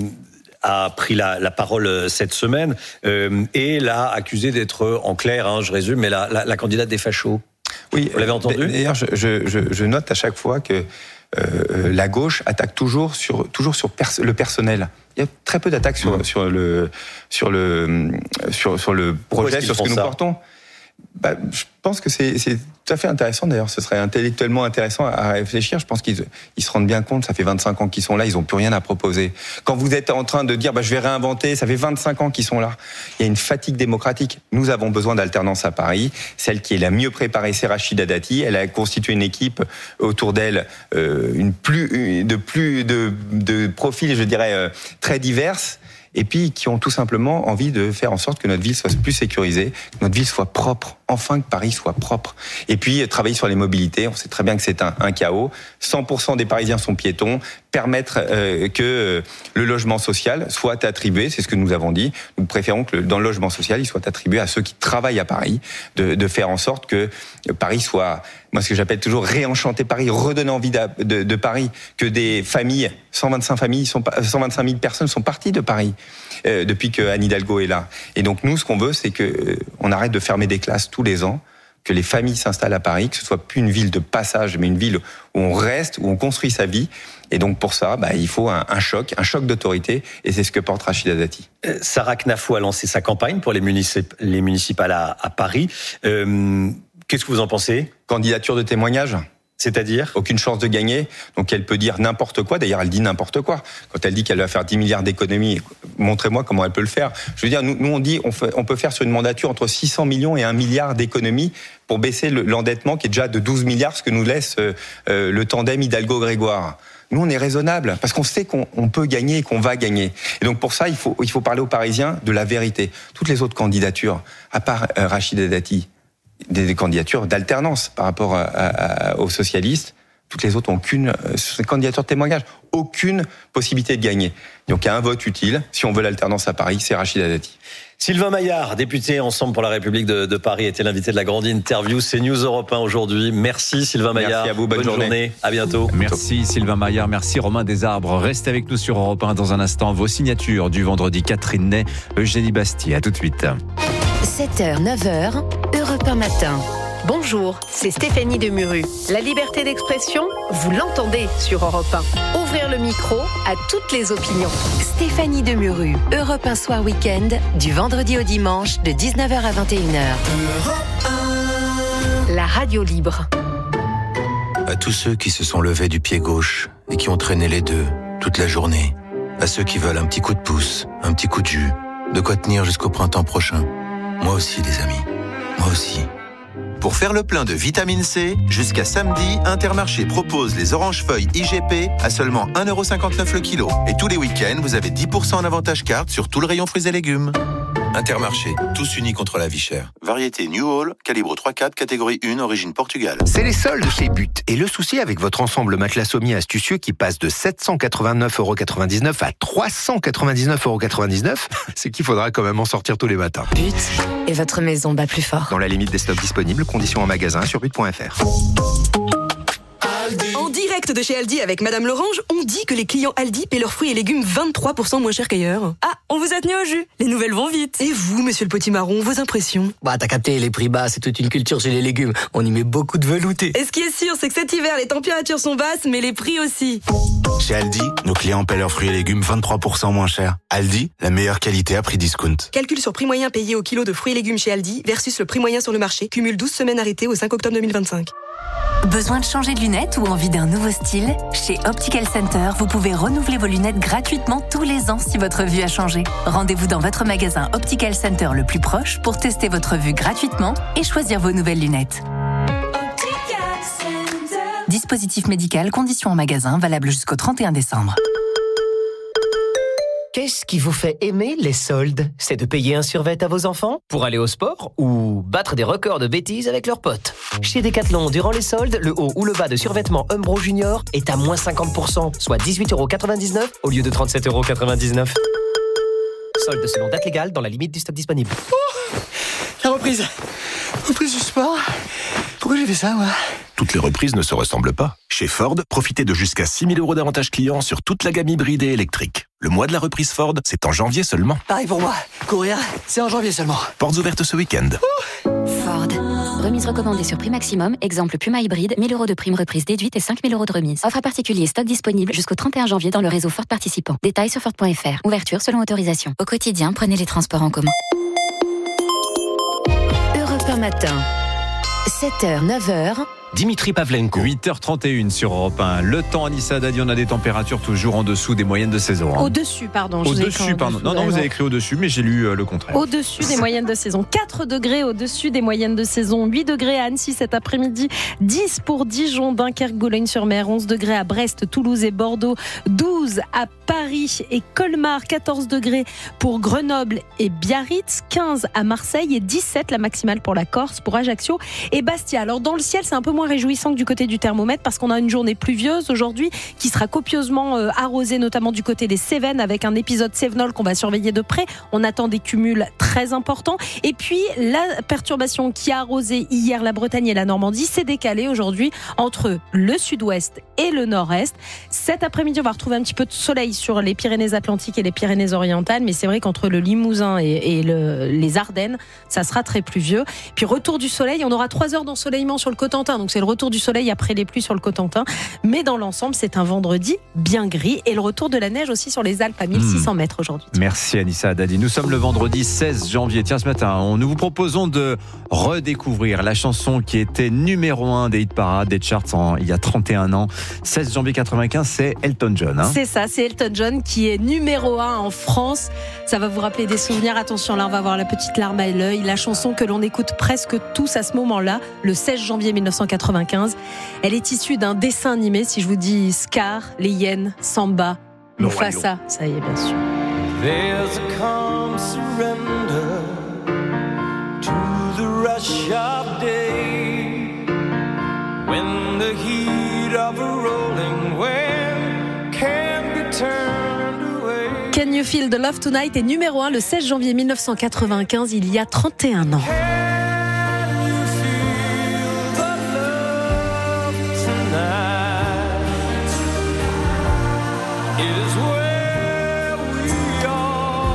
a pris la, la parole cette semaine euh, et l'a accusé d'être, en clair, hein, je résume, mais la, la, la candidate des fachos. Oui, vous l'avez entendu ? D'ailleurs, je, je, je note à chaque fois que euh, la gauche attaque toujours sur toujours sur pers- le personnel. Il y a très peu d'attaques sur, mmh. sur le sur le sur sur le projet, sur ce que nous ça portons. Bah, je pense que c'est, c'est tout à fait intéressant. D'ailleurs, ce serait intellectuellement intéressant à réfléchir. Je pense qu'ils ils se rendent bien compte. Ça fait vingt-cinq ans qu'ils sont là. Ils n'ont plus rien à proposer. Quand vous êtes en train de dire, bah, je vais réinventer, ça fait vingt-cinq ans qu'ils sont là. Il y a une fatigue démocratique. Nous avons besoin d'alternance à Paris. Celle qui est la mieux préparée, c'est Rachida Dati. Elle a constitué une équipe autour d'elle, euh, une plus, de plus de, de profils, je dirais, euh, très diverses. Et puis qui ont tout simplement envie de faire en sorte que notre ville soit plus sécurisée, que notre ville soit propre, enfin que Paris soit propre. Et puis travailler sur les mobilités, on sait très bien que c'est un, un chaos. cent pour cent des Parisiens sont piétons, permettre euh, que euh, le logement social soit attribué, c'est ce que nous avons dit. Nous préférons que le, dans le logement social, il soit attribué à ceux qui travaillent à Paris, de, de faire en sorte que Paris soit, moi ce que j'appelle toujours réenchanter Paris, redonner envie de, de, de Paris, que des familles, cent vingt-cinq familles, sont, cent vingt-cinq mille personnes sont parties de Paris euh, depuis que Anne Hidalgo est là. Et donc nous, ce qu'on veut, c'est que euh, on arrête de fermer des classes tous les ans, que les familles s'installent à Paris, que ce soit plus une ville de passage, mais une ville où on reste, où on construit sa vie. Et donc pour ça, bah, il faut un, un choc, un choc d'autorité, et c'est ce que porte Rachida Dati. Euh, Sarah Knafou a lancé sa campagne pour les, municip- les municipales à, à Paris. Euh, qu'est-ce que vous en pensez ? Candidature de témoignage ? C'est-à-dire ? Aucune chance de gagner. Donc elle peut dire n'importe quoi. D'ailleurs, elle dit n'importe quoi. Quand elle dit qu'elle va faire dix milliards d'économies, montrez-moi comment elle peut le faire. Je veux dire, nous, nous on dit on, fait, on peut faire sur une mandature entre six cents millions et un milliard d'économies pour baisser le, l'endettement qui est déjà de douze milliards, ce que nous laisse euh, euh, le tandem Hidalgo-Grégoire. Nous, on est raisonnable parce qu'on sait qu'on on peut gagner et qu'on va gagner. Et donc pour ça, il faut, il faut parler aux Parisiens de la vérité. Toutes les autres candidatures, à part euh, Rachida Dati, des, des candidatures d'alternance par rapport à, à, aux socialistes. Toutes les autres n'ont aucune euh, candidature de témoignage, aucune possibilité de gagner. Donc il y a un vote utile. Si on veut l'alternance à Paris, c'est Rachida Dati. Sylvain Maillard, député Ensemble pour la République de, de Paris, était l'invité de la grande interview CNews Europe un aujourd'hui. Merci Sylvain Maillard. Merci à vous, bonne, bonne journée. journée. À bientôt. Merci Sylvain Maillard, merci Romain Desarbres. Restez avec nous sur Europe un dans un instant. Vos signatures du vendredi, Catherine Ney, Eugénie Bastier. À tout de suite. sept heures, neuf heures, Europe un matin. Bonjour, c'est Stéphanie Demuru. La liberté d'expression, vous l'entendez sur Europe un. Ouvrir le micro à toutes les opinions. Stéphanie Demuru, Europe un Soir Week-end, du vendredi au dimanche, de dix-neuf heures à vingt et une heures. La radio libre. À tous ceux qui se sont levés du pied gauche et qui ont traîné les deux toute la journée. À ceux qui veulent un petit coup de pouce, un petit coup de jus, de quoi tenir jusqu'au printemps prochain. Moi aussi, les amis. Moi aussi. Pour faire le plein de vitamine C, jusqu'à samedi, Intermarché propose les oranges feuilles I G P à seulement un euro cinquante-neuf le kilo. Et tous les week-ends, vous avez dix pour cent en avantage carte sur tout le rayon fruits et légumes. Intermarché, tous unis contre la vie chère. Variété New Hall, calibre trois quatre, catégorie un, origine Portugal. C'est les soldes chez But. Et le souci avec votre ensemble matelas sommier astucieux qui passe de sept cent quatre-vingt-neuf euros quatre-vingt-dix-neuf à trois cent quatre-vingt-dix-neuf euros quatre-vingt-dix-neuf, c'est qu'il faudra quand même en sortir tous les matins. But et votre maison bat plus fort. Dans la limite des stocks disponibles, conditions en magasin sur but point f r. En direct de chez Aldi avec Madame Lorange, on dit que les clients Aldi paient leurs fruits et légumes vingt-trois pour cent moins cher qu'ailleurs. Ah, on vous a tenu au jus. Les nouvelles vont vite. Et vous, monsieur le potimarron, vos impressions? Bah, t'as capté, les prix bas, c'est toute une culture chez les légumes. On y met beaucoup de velouté. Et ce qui est sûr, c'est que cet hiver, les températures sont basses, mais les prix aussi. Chez Aldi, nos clients paient leurs fruits et légumes vingt-trois pour cent moins cher. Aldi, la meilleure qualité à prix discount. Calcul sur prix moyen payé au kilo de fruits et légumes chez Aldi versus le prix moyen sur le marché. Cumule douze semaines arrêtées au cinq octobre deux mille vingt-cinq. Besoin de changer de lunettes ou envie d'un nouveau style? Chez Optical Center, vous pouvez renouveler vos lunettes gratuitement tous les ans si votre vue a changé. Rendez-vous dans votre magasin Optical Center le plus proche pour tester votre vue gratuitement et choisir vos nouvelles lunettes. Dispositif médical, conditions en magasin, valable jusqu'au trente et un décembre. Qu'est-ce qui vous fait aimer les soldes? C'est de payer un survêt à vos enfants pour aller au sport ou battre des records de bêtises avec leurs potes? Chez Decathlon, durant les soldes, le haut ou le bas de survêtement Umbro Junior est à moins cinquante pour cent, soit dix-huit euros quatre-vingt-dix-neuf au lieu de trente-sept euros quatre-vingt-dix-neuf. Soldes selon date légale dans la limite du stock disponible. Oh, la reprise. Reprise du sport. Pourquoi j'ai fait ça, moi? Toutes les reprises ne se ressemblent pas. Chez Ford, profitez de jusqu'à six mille euros d'avantages clients sur toute la gamme hybride et électrique. Le mois de la reprise Ford, c'est en janvier seulement. Pareil pour moi. Courir, c'est en janvier seulement. Portes ouvertes ce week-end. Ford. Remise recommandée sur prix maximum. Exemple Puma hybride, mille euros de prime reprise déduite et cinq mille euros de remise. Offre à particulier, stock disponible jusqu'au trente et un janvier dans le réseau Ford participant. Détails sur Ford point f r. Ouverture selon autorisation. Au quotidien, prenez les transports en commun. Europe un matin. sept heures, neuf heures. Dimitri Pavlenko. huit heures trente et une sur Europe un. Le temps, Anissa Dadi, on a des températures toujours en dessous des moyennes de saison. Hein. Au-dessus, pardon. Au-dessus, pardon. Non, non, vous avez écrit au-dessus, mais j'ai lu euh, le contraire. Au-dessus des moyennes de saison. quatre degrés au-dessus des moyennes de saison. huit degrés à Annecy cet après-midi. dix pour Dijon, Dunkerque, Boulogne-sur-Mer. onze degrés à Brest, Toulouse et Bordeaux. douze à Paris et Colmar. quatorze degrés pour Grenoble et Biarritz. quinze à Marseille et dix-sept la maximale pour la Corse, pour Ajaccio et Bastia. Alors dans le ciel, c'est un peu moins réjouissant que du côté du thermomètre parce qu'on a une journée pluvieuse aujourd'hui qui sera copieusement euh, arrosée notamment du côté des Cévennes avec un épisode Cévenol qu'on va surveiller de près. On attend des cumuls très importants et puis la perturbation qui a arrosé hier la Bretagne et la Normandie s'est décalée aujourd'hui entre le sud-ouest et le nord-est. Cet après-midi, on va retrouver un petit peu de soleil sur les Pyrénées-Atlantiques et les Pyrénées-Orientales, mais c'est vrai qu'entre le Limousin et, et le, les Ardennes, ça sera très pluvieux. Puis retour du soleil, on aura trois heures d'ensoleillement sur le Cotentin, donc c'est le retour du soleil après les pluies sur le Cotentin. Mais dans l'ensemble, c'est un vendredi bien gris et le retour de la neige aussi sur les Alpes à mille six cents mètres aujourd'hui. Merci Anissa Dadi. Nous sommes le vendredi seize janvier. Tiens, ce matin, on, nous vous proposons de redécouvrir la chanson qui était numéro un des hit parades, des charts en, il y a trente et un ans. seize janvier quatre-vingt-quinze, c'est Elton John. Hein. C'est ça, c'est Elton John qui est numéro un en France. Ça va vous rappeler des souvenirs. Attention, là, on va voir la petite larme à l'œil. La chanson que l'on écoute presque tous à ce moment-là, le seize janvier mille neuf cent quatre-vingt-quinze. Elle est issue d'un dessin animé. Si je vous dis Scar, les hyènes, Samba, Mufasa, ça y est, bien sûr. There's a calm surrender to the rush of day when the heat of a rolling wave can be turned away. Can You Feel the Love Tonight est numéro un le seize janvier mille neuf cent quatre-vingt-quinze, il y a trente et un ans.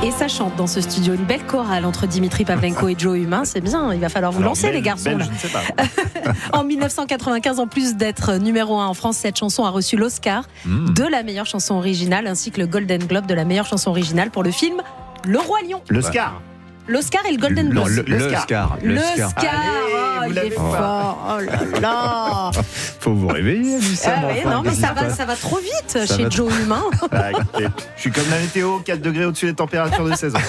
Et ça chante dans ce studio, une belle chorale entre Dimitri Pavlenko et Joe Humain, c'est bien, il va falloir vous Alors, lancer belle, les garçons. belle, là. je ne sais pas. En dix-neuf cent quatre-vingt-quinze, en plus d'être numéro un en France, cette chanson a reçu l'Oscar mmh. de la meilleure chanson originale ainsi que le Golden Globe de la meilleure chanson originale pour le film Le Roi Lion. L'Oscar. L'Oscar et le Golden Globe. Le, le, l'Oscar. L'Oscar. Allez, oh, vous il l'avez est fait. fort. Oh là là. Faut vous réveiller, Lucien. Ah, oui, enfin, non, mais ça va, pas. ça va trop vite ça chez va Joe Humain. Ah, écoutez, je suis comme la météo, quatre degrés au-dessus des températures de saison.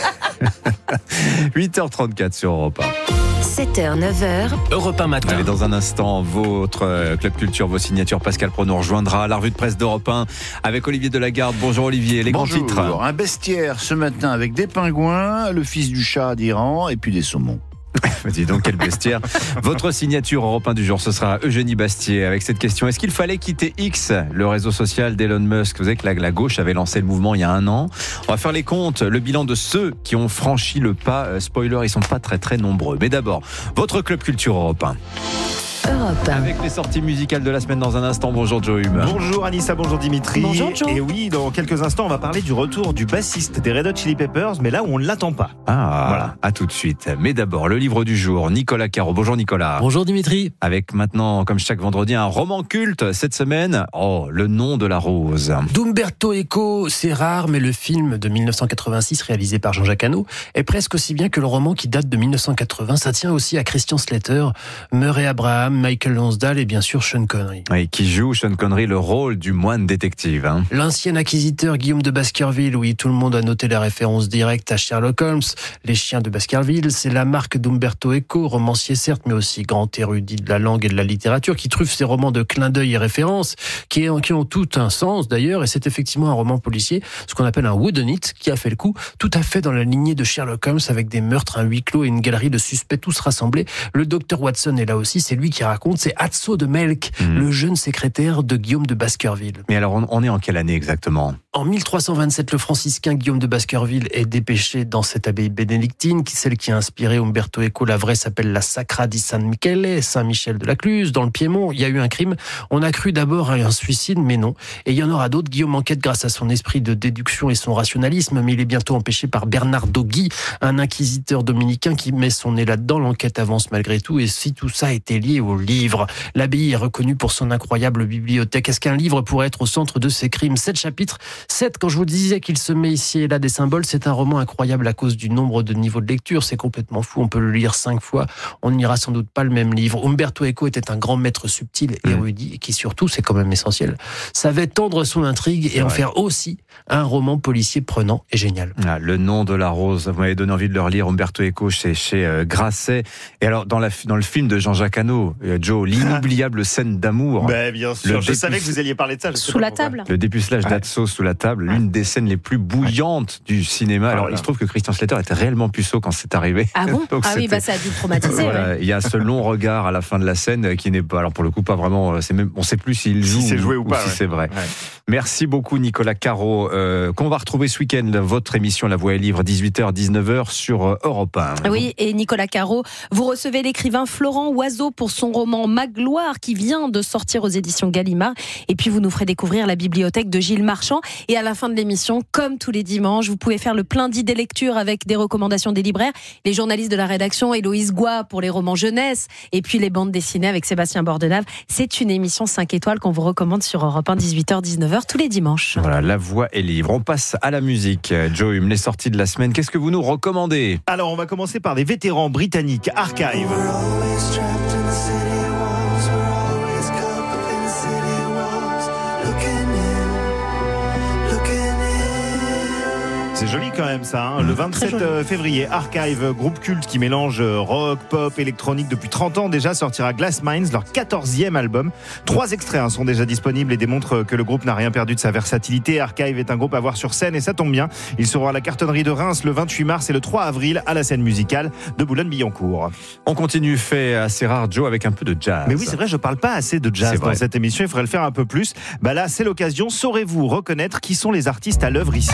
huit heures trente-quatre sur Europe un. sept heures, neuf heures. Europe un matin. Allez, dans un instant, votre euh, Club Culture, vos signatures. Pascal Pro nous rejoindra. La revue de presse d'Europe un avec Olivier Delagarde. Bonjour Olivier, les Bonjour. grands titres. Un bestiaire ce matin avec des pingouins, le fils du chat d'Iran et puis des saumons. Dis donc, quel bestiaire. Votre signature Europe un du jour, ce sera Eugénie Bastier avec cette question. Est-ce qu'il fallait quitter X, le réseau social d'Elon Musk? Vous savez que la, la gauche avait lancé le mouvement il y a un an. On va faire les comptes, le bilan de ceux qui ont franchi le pas. Euh, spoiler, ils sont pas très très nombreux. Mais d'abord, votre Club Culture Europe un. Europe un. Avec les sorties musicales de la semaine dans un instant. Bonjour Joe Hume. Bonjour Anissa, bonjour Dimitri. Bonjour Joe. Et oui, dans quelques instants, on va parler du retour du bassiste des Red Hot Chili Peppers, mais là où on ne l'attend pas. Ah, Voilà. à tout de suite. Mais d'abord, le livre du jour, Nicolas Caro. Bonjour Nicolas. Bonjour Dimitri. Avec maintenant, comme chaque vendredi, un roman culte cette semaine. Oh, Le nom de la rose. D'Umberto Eco, c'est rare, mais le film de dix-neuf cent quatre-vingt-six réalisé par Jean-Jacques Hano est presque aussi bien que le roman qui date de dix-neuf cent quatre-vingts. Ça tient aussi à Christian Slater, Murray Abraham, Michael Lonsdale et bien sûr Sean Connery. Oui, qui joue, Sean Connery, le rôle du moine détective. Hein. L'ancien acquisiteur Guillaume de Baskerville, oui, tout le monde a noté la référence directe à Sherlock Holmes. Les chiens de Baskerville, c'est la marque d'Umberto Eco, romancier certes, mais aussi grand érudit de la langue et de la littérature, qui truffe ses romans de clins d'œil et références, qui, qui ont tout un sens d'ailleurs, et c'est effectivement un roman policier, ce qu'on appelle un whodunit, qui a fait le coup, tout à fait dans la lignée de Sherlock Holmes, avec des meurtres, un huis clos et une galerie de suspects tous rassemblés. Le docteur Watson est là aussi, c'est lui qui raconte, c'est Atso de Melk, mmh. le jeune secrétaire de Guillaume de Baskerville. Mais alors, on est en quelle année exactement ? En mille trois cent vingt-sept, le franciscain Guillaume de Baskerville est dépêché dans cette abbaye bénédictine, qui celle qui a inspiré Umberto Eco. La vraie s'appelle la Sacra di San Michele, Saint-Michel de la Cluse, dans le Piémont. Il y a eu un crime. On a cru d'abord à un suicide, mais non. Et il y en aura d'autres. Guillaume enquête grâce à son esprit de déduction et son rationalisme, mais il est bientôt empêché par Bernardo Gui, un inquisiteur dominicain qui met son nez là-dedans. L'enquête avance malgré tout. Et si tout ça était lié au livre, l'abbaye est reconnue pour son incroyable bibliothèque. Est-ce qu'un livre pourrait être au centre de ces crimes ? Sept chapitres. Sept, quand je vous disais qu'il se met ici et là des symboles, c'est un roman incroyable à cause du nombre de niveaux de lecture. C'est complètement fou. On peut le lire cinq fois. On n'ira sans doute pas le même livre. Umberto Eco était un grand maître subtil et érudit et qui surtout, c'est quand même essentiel, savait tendre son intrigue et en faire aussi un roman policier prenant et génial. Ah, Le nom de la rose. Vous m'avez donné envie de le relire. Umberto Eco chez, chez euh, Grasset. Et alors, dans, la, dans le film de Jean-Jacques Hano, euh, Joe, l'inoubliable scène d'amour. Ben, bien sûr. Le Je dépus... savais que vous alliez parler de ça. Je sais Sous pas la pourquoi. table. Le dépucelage ouais. d'Atso sous la table, l'une des scènes les plus bouillantes du cinéma. Alors, il se trouve que Christian Slater était réellement puceau quand c'est arrivé. Ah bon? Donc, ah oui, bah ça a dû le traumatiser. Voilà, ouais. il y a ce long regard à la fin de la scène qui n'est pas, alors pour le coup, pas vraiment. C'est même, on ne sait plus s'il joue si c'est joué ou, ou pas, si ouais. c'est vrai. Ouais. Merci beaucoup, Nicolas Caro, euh, qu'on va retrouver ce week-end. Votre émission La Voix est libre, dix-huit heures dix-neuf heures sur Europe un. Oui, et Nicolas Caro, vous recevez l'écrivain Florent Oiseau pour son roman Magloire qui vient de sortir aux éditions Gallimard. Et puis vous nous ferez découvrir la bibliothèque de Gilles Marchand. Et à la fin de l'émission, comme tous les dimanches, vous pouvez faire le plein d'idées lecture avec des recommandations des libraires, les journalistes de la rédaction, Héloïse Goua pour les romans jeunesse, et puis les bandes dessinées avec Sébastien Bordenave. C'est une émission cinq étoiles qu'on vous recommande sur Europe un, dix-huit heures dix-neuf heures tous les dimanches. Voilà, La Voix est libre. On passe à la musique. Joe Hume, les sorties de la semaine, qu'est-ce que vous nous recommandez ? Alors, on va commencer par des vétérans britanniques, Archive. C'est joli quand même ça, hein. Le vingt-sept février, Archive, groupe culte qui mélange rock, pop, électronique depuis trente ans déjà, sortira Glass Mines, leur quatorzième album. Trois extraits hein, sont déjà disponibles et démontrent que le groupe n'a rien perdu de sa versatilité. Archive est un groupe à voir sur scène et ça tombe bien. Ils seront à la Cartonnerie de Reims le vingt-huit mars et le trois avril à la scène musicale de Boulogne-Billancourt. On continue, fait assez rare, Joe, avec un peu de jazz. Mais oui, c'est vrai, je parle pas assez de jazz dans cette émission, il faudrait le faire un peu plus. Bah là, c'est l'occasion. Saurez-vous reconnaître qui sont les artistes à l'œuvre ici ?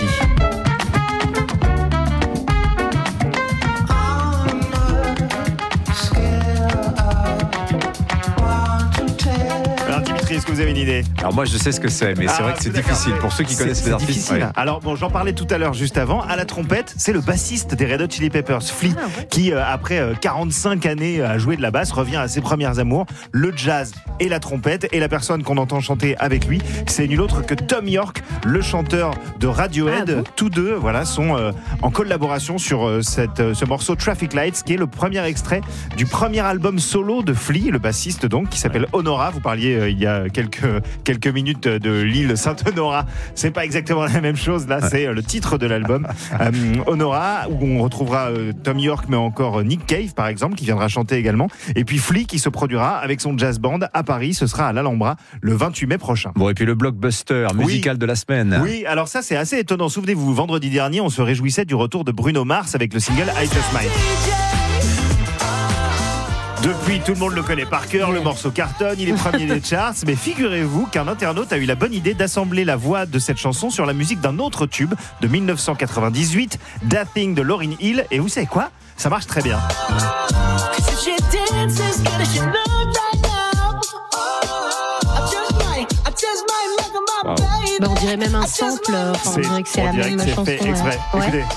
Est-ce que que vous avez une idée? Alors moi je sais ce que c'est, mais c'est Ah, vrai que c'est d'accord. difficile pour ceux qui C'est- connaissent c'est les artistes. difficile. ouais. Alors bon, j'en parlais tout à l'heure juste avant. À la trompette, c'est le bassiste des Red Hot Chili Peppers, Flea, qui euh, après euh, quarante-cinq années à jouer de la basse revient à ses premières amours, le jazz et la trompette. Et la personne qu'on entend chanter avec lui, c'est nul autre que Tom York, le chanteur de Radiohead. Ah bon Tous deux, voilà, sont euh, en collaboration sur euh, cette, euh, ce morceau Traffic Lights, qui est le premier extrait du premier album solo de Flea, le bassiste donc, qui s'appelle Honora. Vous parliez euh, il y a quelques quelques minutes de l'île Sainte-Honora. C'est pas exactement la même chose. Là, c'est euh, le titre de l'album euh, Honora, où on retrouvera euh, Tom York, mais encore euh, Nick Cave par exemple, qui viendra chanter également. Et puis Flea qui se produira avec son jazz band à Paris. Ce sera à l'Alhambra le vingt-huit mai prochain. Bon, et puis le blockbuster musical Oui. de la semaine. Oui, alors ça c'est assez étonnant. Souvenez-vous, vendredi dernier, on se réjouissait du retour de Bruno Mars avec le single I Just Might. Depuis, tout le monde le connaît par cœur, le morceau cartonne, il est premier des charts, mais figurez-vous qu'un internaute a eu la bonne idée d'assembler la voix de cette chanson sur la musique d'un autre tube de dix-neuf cent quatre-vingt-dix-huit, That Thing de Lauryn Hill, et vous savez quoi? Ça marche très bien. Bah, on dirait même un sample. Enfin, on dirait que c'est la même chanson. fait exprès. ouais. Ouais. Écoutez.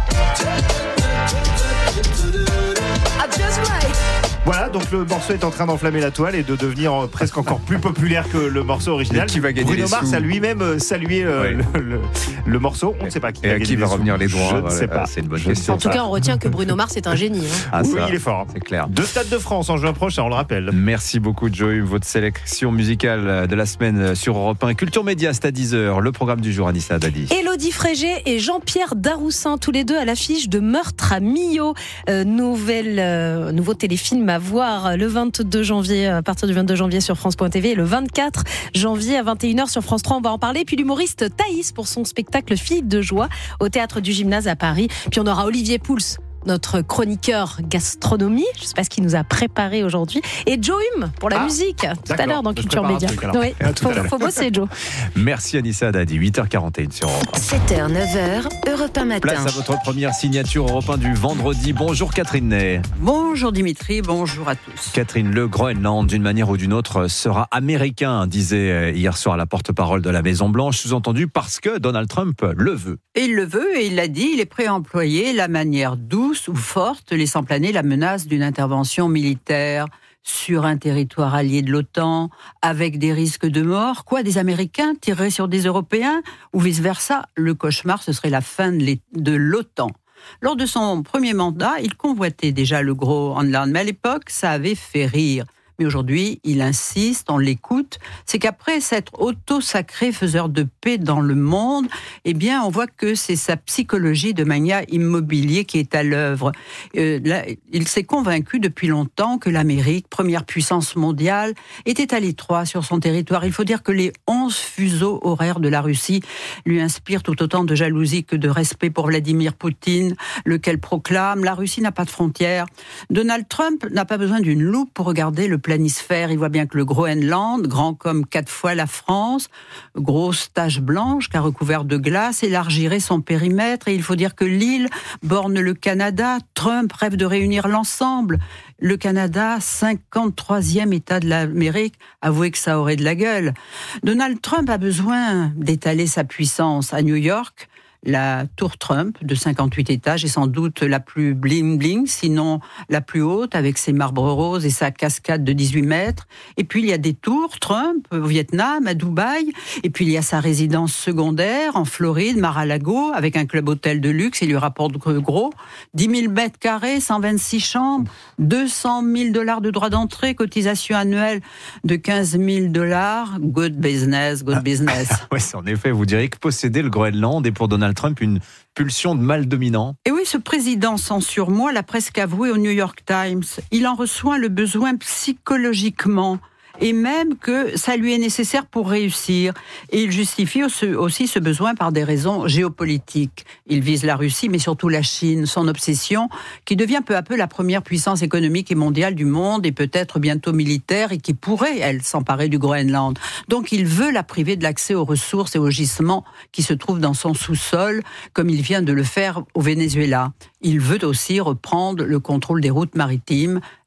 Voilà, donc le morceau est en train d'enflammer la toile et de devenir presque encore plus populaire que le morceau original. Et qui va gagner Bruno les Mars sous a lui-même euh, salué euh, Ouais. le, le- le morceau. On ne sait pas qui Et va à qui gagner va les sous. revenir les droits? Je ne Voilà, sais pas. c'est une bonne Je ne question. sais En tout pas. cas, on retient que Bruno Mars est un génie. hein. Ah, Oui, ça, il est fort. c'est clair. Deux Stades de France en juin prochain, on le rappelle. Merci beaucoup Joey, votre sélection musicale de la semaine sur Europe un. Culture Média, c'est à dix heures. Le programme du jour, Anissa Dadi. Élodie Frégé et Jean-Pierre Daroussin, tous les deux à l'affiche de Meurtre à Millau. Euh, nouvelle, euh, nouveau téléfilm à voir le vingt-deux janvier, à partir du vingt-deux janvier sur France point T V et le vingt-quatre janvier à vingt et une heures sur France trois. On va en parler. Puis l'humoriste Thaïs pour son spectacle Fille de joie au Théâtre du Gymnase à Paris. Puis on aura Olivier Pouls, notre chroniqueur gastronomie, je sais pas ce qu'il nous a préparé aujourd'hui, et Joe Hume pour la Ah, musique, tout à d'accord. l'heure dans Je Culture prépare un Média. truc, alors. Oui, À tout à faut, l'heure. faut bosser, Joe. Merci Anissa Dadi, huit heures quarante et une sur Europe un. sept heures, neuf heures, Europe un matin. Place à votre première signature Europe un du vendredi. Bonjour Catherine Ney. Bonjour Dimitri, bonjour à tous. Catherine, le Groenland, d'une manière ou d'une autre, sera américain, disait hier soir la porte-parole de la Maison-Blanche, sous-entendu parce que Donald Trump le veut. Et il le veut et il l'a dit, il est prêt à employer la manière douce ou forte, laissant planer la menace d'une intervention militaire sur un territoire allié de l'OTAN, avec des risques de mort. Quoi, des Américains tireraient sur des Européens? Ou vice-versa? Le cauchemar, ce serait la fin de l'OTAN. Lors de son premier mandat, il convoitait déjà le Groenland, mais à l'époque, ça avait fait rire. Mais aujourd'hui, il insiste, on l'écoute, c'est qu'après s'être auto-sacré faiseur de paix dans le monde, eh bien, on voit que c'est sa psychologie de mania immobilier qui est à l'œuvre. Euh, là, il s'est convaincu depuis longtemps que l'Amérique, première puissance mondiale, était à l'étroit sur son territoire. Il faut dire que les onze fuseaux horaires de la Russie lui inspirent tout autant de jalousie que de respect pour Vladimir Poutine, lequel proclame « La Russie n'a pas de frontières ». Donald Trump n'a pas besoin d'une loupe pour regarder le planisphère. Il voit bien que le Groenland, grand comme quatre fois la France, grosse tache blanche qu'a recouvert de glace, élargirait son périmètre. Et il faut dire que l'île borne le Canada. Trump rêve de réunir l'ensemble. Le Canada, cinquante-troisième État de l'Amérique, avouez que ça aurait de la gueule. Donald Trump a besoin d'étaler sa puissance à New York. La tour Trump de cinquante-huit étages est sans doute la plus bling-bling, sinon la plus haute, avec ses marbres roses et sa cascade de dix-huit mètres. Et puis il y a des tours Trump au Vietnam, à Dubaï. Et puis il y a sa résidence secondaire en Floride, Mar-a-Lago, avec un club-hôtel de luxe. Il lui rapporte gros. dix mille mètres carrés, cent vingt-six chambres, deux cent mille dollars de droits d'entrée, cotisation annuelle de quinze mille dollars. Good business, good business. Oui, en effet, vous diriez que posséder le Groenland est pour Donald Trump une pulsion de mal dominant. Et oui, ce président sans surmoi l'a presque avoué au New York Times. Il en reçoit le besoin psychologiquement. Et même que ça lui est nécessaire pour réussir. Et il justifie aussi ce besoin par des raisons géopolitiques. Il vise la Russie, mais surtout la Chine, son obsession, qui devient peu à peu la première puissance économique et mondiale du monde, et peut-être bientôt militaire, et qui pourrait, elle, s'emparer du Groenland. Donc il veut la priver de l'accès aux ressources et aux gisements qui se trouvent dans son sous-sol, comme il vient de le faire au Venezuela. Il veut aussi reprendre le contrôle des routes maritimes,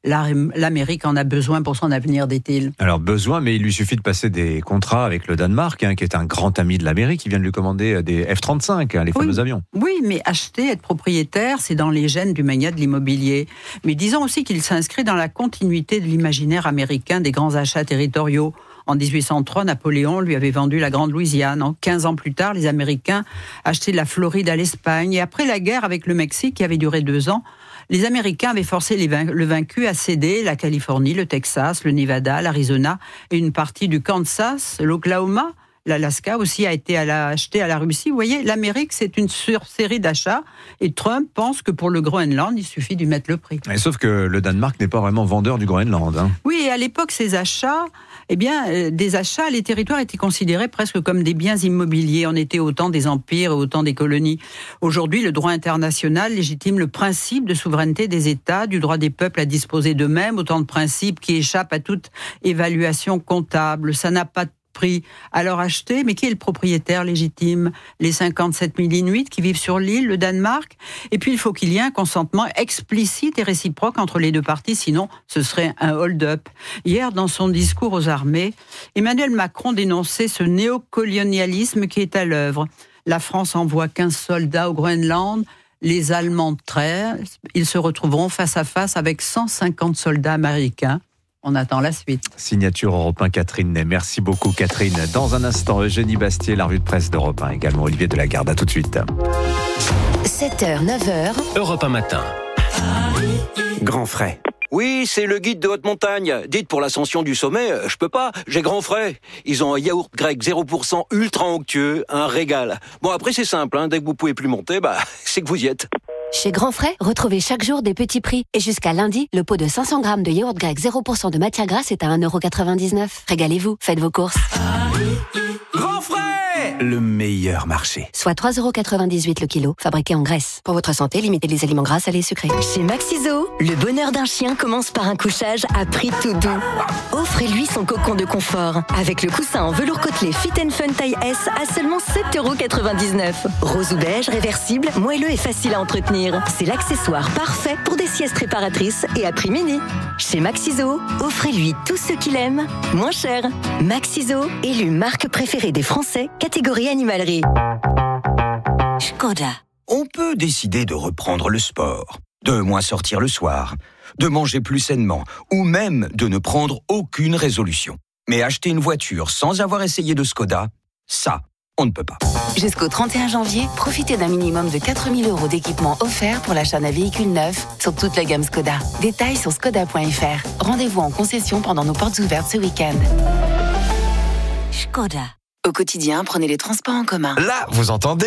l'Amérique en a besoin pour son avenir, dit-il. Alors besoin, mais il lui suffit de passer des contrats avec le Danemark, hein, qui est un grand ami de l'Amérique, qui vient de lui commander des F trente-cinq, hein, les fameux oui, avions. Oui, mais acheter, être propriétaire, c'est dans les gènes du mania de l'immobilier. Mais disons aussi qu'il s'inscrit dans la continuité de l'imaginaire américain des grands achats territoriaux. En dix-huit cent trois, Napoléon lui avait vendu la Grande Louisiane. En quinze ans plus tard, les Américains achetaient la Floride à l'Espagne. Et après la guerre avec le Mexique, qui avait duré deux ans, les Américains avaient forcé les vain- le vaincu à céder la Californie, le Texas, le Nevada, l'Arizona et une partie du Kansas, l'Oklahoma. L'Alaska aussi a été à la, acheté à la Russie. Vous voyez, l'Amérique, c'est une série d'achats. Et Trump pense que pour le Groenland, il suffit d'y mettre le prix. Et sauf que le Danemark n'est pas vraiment vendeur du Groenland. Hein. Oui, et à l'époque, ces achats, eh bien, euh, des achats, les territoires étaient considérés presque comme des biens immobiliers. On était au temps des empires et au temps des colonies. Aujourd'hui, le droit international légitime le principe de souveraineté des États, du droit des peuples à disposer d'eux-mêmes, autant de principes qui échappent à toute évaluation comptable. Ça n'a pas de prix à leur acheter, mais qui est le propriétaire légitime? Les cinquante-sept mille Inuits qui vivent sur l'île, le Danemark. Et puis il faut qu'il y ait un consentement explicite et réciproque entre les deux parties, sinon ce serait un hold-up. Hier, dans son discours aux armées, Emmanuel Macron dénonçait ce néocolonialisme qui est à l'œuvre. La France envoie quinze soldats au Groenland, les Allemands treize, ils se retrouveront face à face avec cent cinquante soldats américains. On attend la suite. Signature Europe un, Catherine Ney. Merci beaucoup, Catherine. Dans un instant, Eugénie Bastier, la revue de presse d'Europe un. Également Olivier Delagarde. À tout de suite. sept heures, neuf heures. Europe un matin. Grand frais. Oui, c'est le guide de haute montagne. Dites pour l'ascension du sommet, je peux pas, j'ai grand frais. Ils ont un yaourt grec zéro pour cent ultra onctueux, un régal. Bon, après c'est simple, hein, dès que vous pouvez plus monter, bah c'est que vous y êtes. Chez Grand Frais, retrouvez chaque jour des petits prix. Et jusqu'à lundi, le pot de cinq cents grammes de yaourt grec zéro pour cent de matière grasse est à un euro quatre-vingt-dix-neuf. Régalez-vous, faites vos courses. Grand frais! Le meilleur marché. Soit trois euros quatre-vingt-dix-huit le kilo, fabriqué en Grèce. Pour votre santé, limitez les aliments gras, salés et sucrés. Chez Maxiso, le bonheur d'un chien commence par un couchage à prix tout doux. Offrez-lui son cocon de confort avec le coussin en velours côtelé Fit and Fun taille S à seulement sept euros quatre-vingt-dix-neuf. Rose ou beige, réversible, moelleux et facile à entretenir. C'est l'accessoire parfait pour des siestes réparatrices et à prix mini. Chez Maxiso, offrez-lui tout ce qu'il aime, moins cher. Maxiso, élu marque préférée des Français, catégorie animalerie. Škoda. On peut décider de reprendre le sport, de moins sortir le soir, de manger plus sainement, ou même de ne prendre aucune résolution. Mais acheter une voiture sans avoir essayé de Škoda, ça, on ne peut pas. Jusqu'au trente et un janvier, profitez d'un minimum de quatre mille euros d'équipement offert pour l'achat d'un véhicule neuf sur toute la gamme Škoda. Détails sur škoda point f r. Rendez-vous en concession pendant nos portes ouvertes ce week-end. Škoda. Au quotidien, prenez les transports en commun. Là, vous entendez ?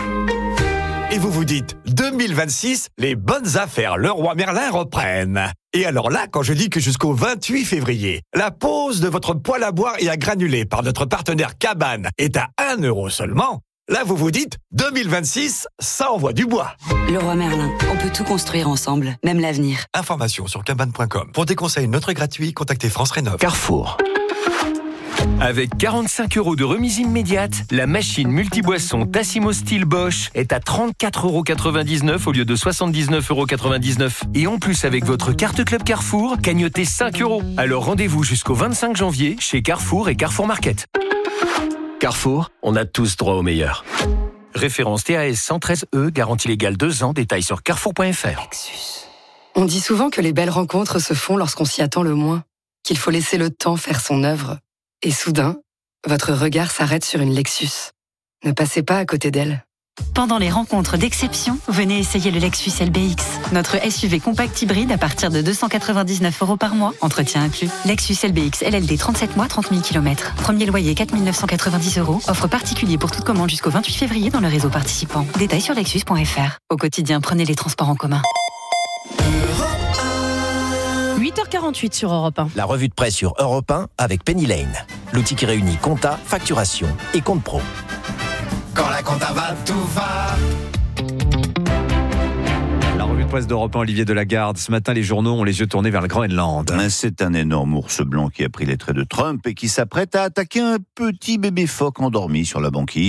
Et vous vous dites, deux mille vingt-six, les bonnes affaires Leroy Merlin reprennent. Et alors là, quand je dis que jusqu'au vingt-huit février, la pose de votre poêle à boire et à granulés par notre partenaire Cabane est à un euro seulement, là vous vous dites, deux mille vingt-six, ça envoie du bois. Leroy Merlin, on peut tout construire ensemble, même l'avenir. Information sur cabane point com. Pour des conseils neutres et gratuits, contactez France Rénov. Carrefour. Avec quarante-cinq euros de remise immédiate, la machine multiboisson Tassimo Steel Bosch est à trente-quatre euros quatre-vingt-dix-neuf au lieu de soixante-dix-neuf euros quatre-vingt-dix-neuf. Et en plus, avec votre carte Club Carrefour, cagnotez cinq euros. Alors rendez-vous jusqu'au vingt-cinq janvier chez Carrefour et Carrefour Market. Carrefour, on a tous droit au meilleur. Référence T A S cent treize E, garantie légale deux ans, détails sur carrefour point f r. Lexus. On dit souvent que les belles rencontres se font lorsqu'on s'y attend le moins, qu'il faut laisser le temps faire son œuvre. Et soudain, votre regard s'arrête sur une Lexus. Ne passez pas à côté d'elle. Pendant les rencontres d'exception, venez essayer le Lexus L B X. Notre S U V compact hybride à partir de deux cent quatre-vingt-dix-neuf euros par mois, entretien inclus. Lexus L B X L L D trente-sept mois, trente mille kilomètres. Premier loyer quatre mille neuf cent quatre-vingt-dix euros. Offre particulier pour toute commande jusqu'au vingt-huit février dans le réseau participant. Détails sur lexus point f r. Au quotidien, prenez les transports en commun. huit heures quarante-huit sur Europe un. La revue de presse sur Europe un avec Penny Lane. L'outil qui réunit compta, facturation et compte pro. Quand la compta va, tout va. La revue de presse d'Europe un, Olivier Delagarde. Ce matin, les journaux ont les yeux tournés vers le Groenland. C'est un énorme ours blanc qui a pris les traits de Trump et qui s'apprête à attaquer un petit bébé phoque endormi sur la banquise.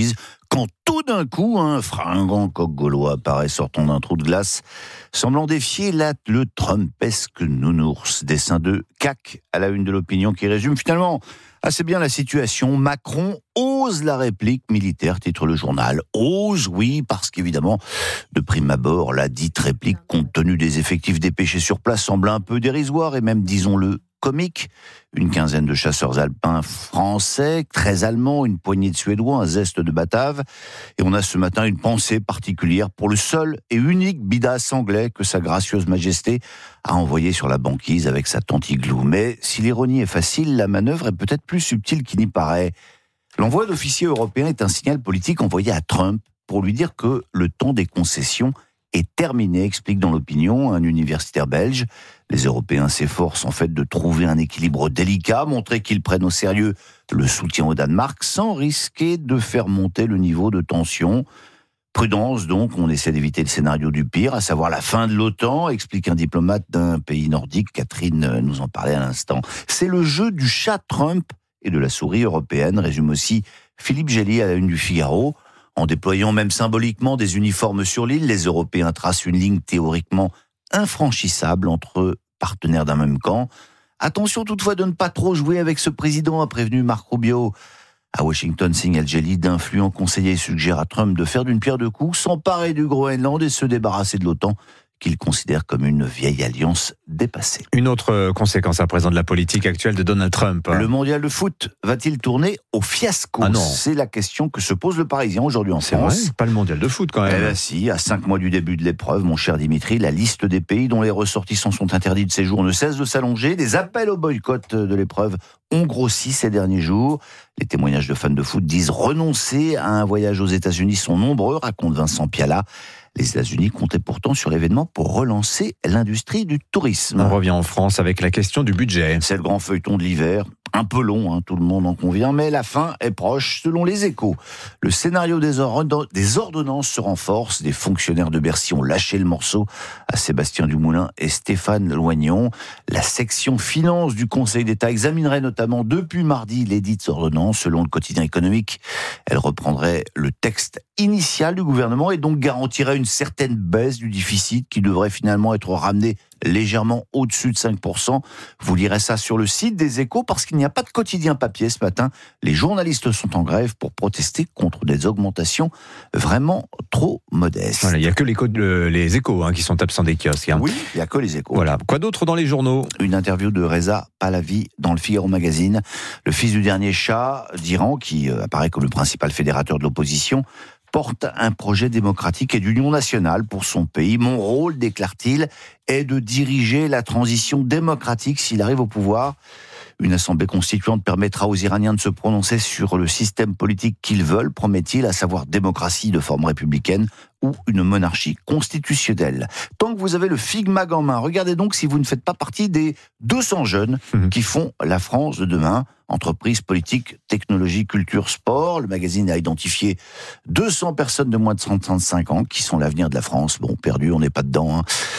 quand tout d'un coup, un fringant coq gaulois apparaît sortant d'un trou de glace, semblant défier la, le Trumpesque nounours. Dessin de C A C à la une de l'opinion qui résume finalement assez bien la situation. Macron ose la réplique militaire, titre le journal. Ose, oui, parce qu'évidemment, de prime abord, la dite réplique, compte tenu des effectifs dépêchés sur place, semble un peu dérisoire et même, disons-le, comique. Une quinzaine de chasseurs alpins français, treize allemands, une poignée de Suédois, un zeste de Batave. Et on a ce matin une pensée particulière pour le seul et unique bidasse anglais que sa gracieuse majesté a envoyé sur la banquise avec sa tante Igloo. Mais si l'ironie est facile, la manœuvre est peut-être plus subtile qu'il n'y paraît. L'envoi d'officiers européens est un signal politique envoyé à Trump pour lui dire que le temps des concessions est terminé, explique dans l'opinion un universitaire belge. Les Européens s'efforcent en fait de trouver un équilibre délicat, montrer qu'ils prennent au sérieux le soutien au Danemark sans risquer de faire monter le niveau de tension. Prudence donc, on essaie d'éviter le scénario du pire, à savoir la fin de l'OTAN, explique un diplomate d'un pays nordique, Catherine nous en parlait à l'instant. C'est le jeu du chat Trump et de la souris européenne, résume aussi Philippe Gély à la une du Figaro. En déployant même symboliquement des uniformes sur l'île, les Européens tracent une ligne théoriquement infranchissable entre partenaires d'un même camp. Attention toutefois de ne pas trop jouer avec ce président, a prévenu Marc Rubio. À Washington, signale Gély, d'influents conseillers suggèrent à Trump de faire d'une pierre deux coups, s'emparer du Groenland et se débarrasser de l'OTAN, qu'il considère comme une vieille alliance dépassée. Une autre conséquence à présent de la politique actuelle de Donald Trump. Le mondial de foot va-t-il tourner au fiasco ? Ah non. C'est la question que se pose le Parisien aujourd'hui en C'est France. vrai, pas le mondial de foot quand même. Eh ben si, à cinq mois du début de l'épreuve, mon cher Dimitri, la liste des pays dont les ressortissants sont interdits de séjour ne cesse de s'allonger. Des appels au boycott de l'épreuve ont grossi ces derniers jours. Les témoignages de fans de foot disent renoncer à un voyage aux États-Unis sont nombreux, raconte Vincent Piala. Les États-Unis comptaient pourtant sur l'événement pour relancer l'industrie du tourisme. On revient en France avec la question du budget. C'est le grand feuilleton de l'hiver. Un peu long, hein, tout le monde en convient, mais la fin est proche, selon les Échos. Le scénario des, ordon- des ordonnances se renforce. Des fonctionnaires de Bercy ont lâché le morceau à Sébastien Dumoulin et Stéphane Loignon. La section finance du Conseil d'État examinerait notamment depuis mardi les dites ordonnances. Selon le quotidien économique, elle reprendrait le texte initial du gouvernement et donc garantirait une certaine baisse du déficit qui devrait finalement être ramené légèrement au-dessus de cinq pour cent. Vous lirez ça sur le site des Échos parce qu'il n'y a pas de quotidien papier ce matin. Les journalistes sont en grève pour protester contre des augmentations vraiment trop modestes. Voilà, il n'y a que les, co- les Échos hein, qui sont absents des kiosques. Hein. Oui, il n'y a que les Échos. Voilà. Quoi d'autre dans les journaux ? Une interview de Reza Pahlavi dans le Figaro Magazine. Le fils du dernier Shah d'Iran, qui apparaît comme le principal fédérateur de l'opposition, porte un projet démocratique et d'union nationale pour son pays. Mon rôle, déclare-t-il, est de diriger la transition démocratique s'il arrive au pouvoir. Une assemblée constituante permettra aux Iraniens de se prononcer sur le système politique qu'ils veulent, promet-il, à savoir démocratie de forme républicaine ou une monarchie constitutionnelle. Tant que vous avez le FIGMAG en main, regardez donc si vous ne faites pas partie des deux cents jeunes qui font la France de demain. Entreprises, politique, technologie, culture, sport. Le magazine a identifié deux cents personnes de moins de trente-cinq ans qui sont l'avenir de la France. Bon, perdu, on n'est pas dedans. Hein.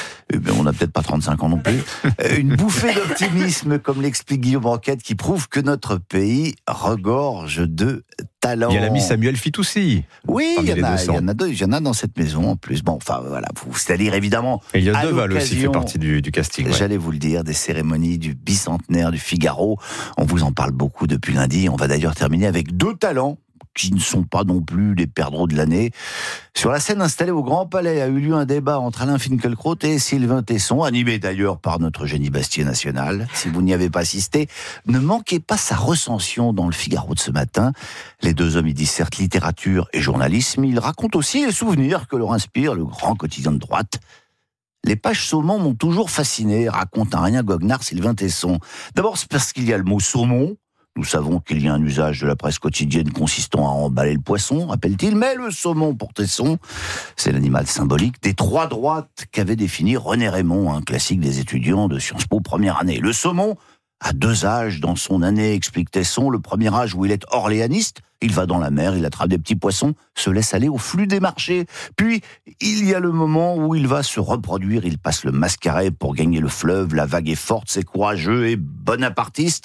On n'a peut-être pas trente-cinq ans non plus. Une bouffée d'optimisme, comme l'explique Guillaume Roquette, qui prouve que notre pays regorge de talents. Il y a l'ami Samuel Fitoussi. Oui, il y, en a, il y en a deux, il y en a dans cette maison en plus. Bon, enfin voilà, c'est-à-dire évidemment. Et il y a Deval aussi fait partie du, du casting. Ouais. J'allais vous le dire, des cérémonies du bicentenaire du Figaro. On vous en parle beaucoup depuis lundi. On va d'ailleurs terminer avec deux talents qui ne sont pas non plus les perdreaux de l'année. Sur la scène installée au Grand Palais a eu lieu un débat entre Alain Finkielkraut et Sylvain Tesson, animé d'ailleurs par notre génie Bastier national. Si vous n'y avez pas assisté, ne manquez pas sa recension dans le Figaro de ce matin. Les deux hommes y dissertent littérature et journalisme. Ils racontent aussi les souvenirs que leur inspire le grand quotidien de droite. Les pages saumon m'ont toujours fasciné, raconte un rien goguenard Sylvain Tesson. D'abord, c'est parce qu'il y a le mot saumon. Nous savons qu'il y a un usage de la presse quotidienne consistant à emballer le poisson, rappelle-t-il, mais le saumon pour Tesson, c'est l'animal symbolique des trois droites qu'avait défini René Raymond, un classique des étudiants de Sciences Po première année. Le saumon a deux âges dans son année, explique Tesson. Le premier âge où il est orléaniste, il va dans la mer, il attrape des petits poissons, se laisse aller au flux des marchés. Puis, il y a le moment où il va se reproduire, il passe le Mascaret pour gagner le fleuve, la vague est forte, c'est courageux et bonapartiste.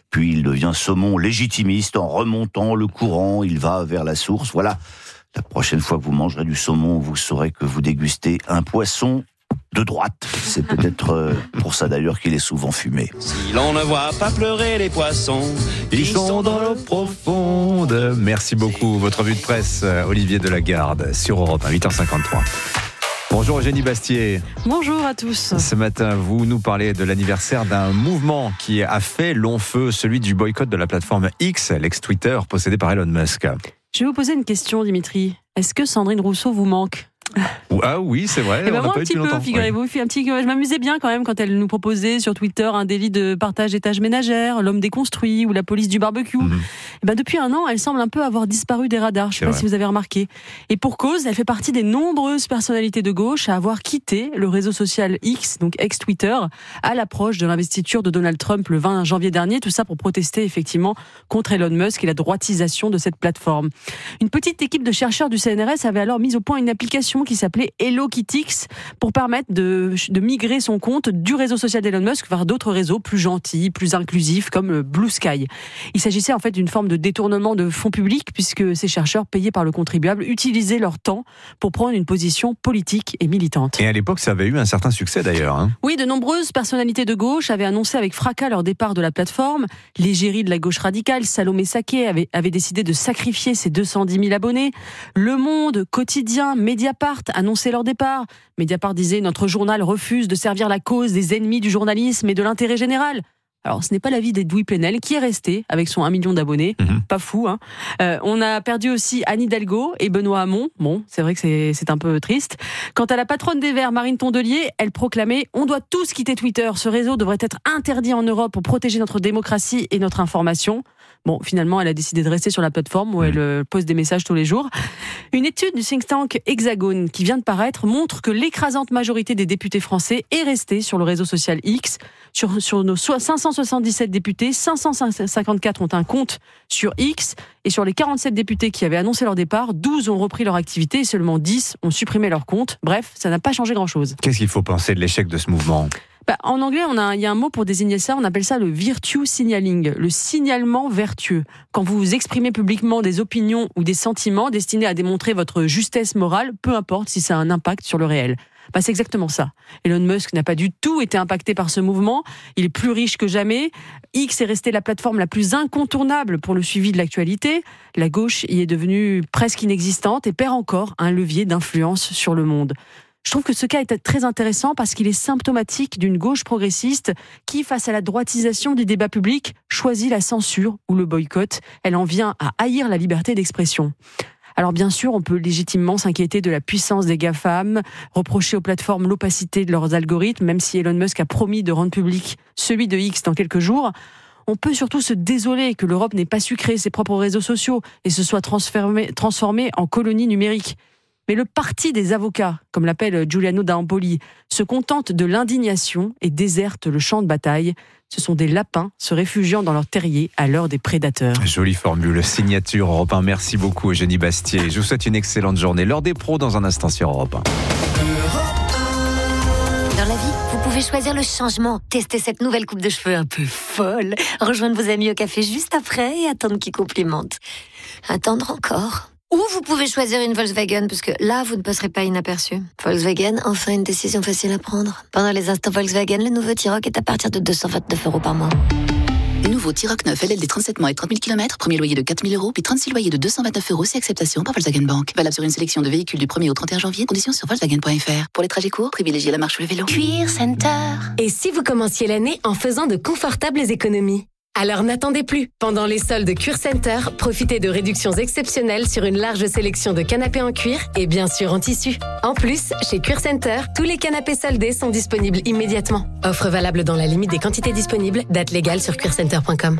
puis il devient saumon légitimiste en remontant le courant, il va vers la source. Voilà, la prochaine fois que vous mangerez du saumon, vous saurez que vous dégustez un poisson de droite. C'est peut-être pour ça d'ailleurs qu'il est souvent fumé. Si l'on ne voit pas pleurer les poissons, ils sont dans l'eau profonde. Merci beaucoup. Votre revue de presse, Olivier Delagarde, sur Europe un, huit heures cinquante-trois. Bonjour Eugénie Bastier. Bonjour à tous. Ce matin, vous nous parlez de l'anniversaire d'un mouvement qui a fait long feu, celui du boycott de la plateforme X, l'ex-Twitter, possédé par Elon Musk. Je vais vous poser une question, Dimitri. Est-ce que Sandrine Rousseau vous manque ? Ah oui, c'est vrai. Eh ben on moi, pas un eu petit depuis peu, longtemps. figurez-vous. Oui. Un petit, je m'amusais bien quand même quand elle nous proposait sur Twitter un délit de partage des tâches ménagères, l'homme déconstruit ou la police du barbecue. Mm-hmm. Et ben depuis un an, elle semble un peu avoir disparu des radars. Je ne sais pas vrai. si vous avez remarqué. Et pour cause, elle fait partie des nombreuses personnalités de gauche à avoir quitté le réseau social X, donc ex-Twitter, à l'approche de l'investiture de Donald Trump le vingt janvier dernier. Tout ça pour protester effectivement contre Elon Musk et la droitisation de cette plateforme. Une petite équipe de chercheurs du C N R S avait alors mis au point une application qui s'appelait HelloKittix pour permettre de, de migrer son compte du réseau social d'Elon Musk vers d'autres réseaux plus gentils, plus inclusifs comme Blue Sky. Il s'agissait en fait d'une forme de détournement de fonds publics puisque ces chercheurs payés par le contribuable utilisaient leur temps pour prendre une position politique et militante. Et à l'époque, ça avait eu un certain succès d'ailleurs. Hein. Oui, de nombreuses personnalités de gauche avaient annoncé avec fracas leur départ de la plateforme. L'égérie de la gauche radicale, Salomé Saké, avait, avait décidé de sacrifier ses deux cent dix mille abonnés. Le Monde, Quotidien, Mediapart annonçaient leur départ. Mediapart disait « Notre journal refuse de servir la cause des ennemis du journalisme et de l'intérêt général ». Alors, ce n'est pas l'avis d'Edoui Plenel, qui est resté avec son un million d'abonnés. Mmh. Pas fou, hein. Euh, on a perdu aussi Anne Hidalgo et Benoît Hamon. Bon, c'est vrai que c'est, c'est un peu triste. Quant à la patronne des Verts, Marine Tondelier, elle proclamait « On doit tous quitter Twitter. Ce réseau devrait être interdit en Europe pour protéger notre démocratie et notre information ». Bon, finalement, elle a décidé de rester sur la plateforme où elle euh, pose des messages tous les jours. Une étude du think tank Hexagone qui vient de paraître montre que l'écrasante majorité des députés français est restée sur le réseau social X. Sur, sur nos cinq cent soixante-dix-sept députés, cinq cent cinquante-quatre ont un compte sur X. Et sur les quarante-sept députés qui avaient annoncé leur départ, douze ont repris leur activité et seulement dix ont supprimé leur compte. Bref, ça n'a pas changé grand-chose. Qu'est-ce qu'il faut penser de l'échec de ce mouvement ? Bah, en anglais, on a, il y a un mot pour désigner ça, on appelle ça le virtue signaling, le signalement vertueux. Quand vous exprimez publiquement des opinions ou des sentiments destinés à démontrer votre justesse morale, peu importe si ça a un impact sur le réel. Bah, c'est exactement ça. Elon Musk n'a pas du tout été impacté par ce mouvement. Il est plus riche que jamais. X est resté la plateforme la plus incontournable pour le suivi de l'actualité. La gauche y est devenue presque inexistante et perd encore un levier d'influence sur le monde. Je trouve que ce cas est très intéressant parce qu'il est symptomatique d'une gauche progressiste qui, face à la droitisation du débat public, choisit la censure ou le boycott. Elle en vient à haïr la liberté d'expression. Alors bien sûr, on peut légitimement s'inquiéter de la puissance des GAFAM, reprocher aux plateformes l'opacité de leurs algorithmes, même si Elon Musk a promis de rendre public celui de X dans quelques jours. On peut surtout se désoler que l'Europe n'ait pas su créer ses propres réseaux sociaux et se soit transformée transformée en colonie numérique. Mais le parti des avocats, comme l'appelle Giuliano D'Ampoli, se contente de l'indignation et déserte le champ de bataille. Ce sont des lapins se réfugiant dans leur terrier à l'heure des prédateurs. Jolie formule, signature Europe un. Merci beaucoup Eugénie Bastier. Je vous souhaite une excellente journée. L'heure des pros dans un instant sur Europe un. Dans la vie, vous pouvez choisir le changement. Tester cette nouvelle coupe de cheveux un peu folle. Rejoindre vos amis au café juste après et attendre qu'ils complimentent. Attendre encore. Ou vous pouvez choisir une Volkswagen, parce que là, vous ne passerez pas inaperçu. Volkswagen, enfin une décision facile à prendre. Pendant les instants Volkswagen, le nouveau T-Roc est à partir de deux cent vingt-neuf euros par mois. Nouveau T-Roc neuf L L D trente-sept mois et trente mille kilomètres, premier loyer de quatre mille euros, puis trente-six loyers de deux cent vingt-neuf euros, c'est acceptation par Volkswagen Bank. Valable sur une sélection de véhicules du premier au trente et un janvier, conditions sur Volkswagen point F R. Pour les trajets courts, privilégiez la marche ou le vélo. Cuir Center. Et si vous commenciez l'année en faisant de confortables économies ? Alors n'attendez plus. Pendant les soldes Cuir Center, profitez de réductions exceptionnelles sur une large sélection de canapés en cuir et bien sûr en tissu. En plus, chez Cuir Center, tous les canapés soldés sont disponibles immédiatement. Offre valable dans la limite des quantités disponibles. Date légale sur cuir center point com.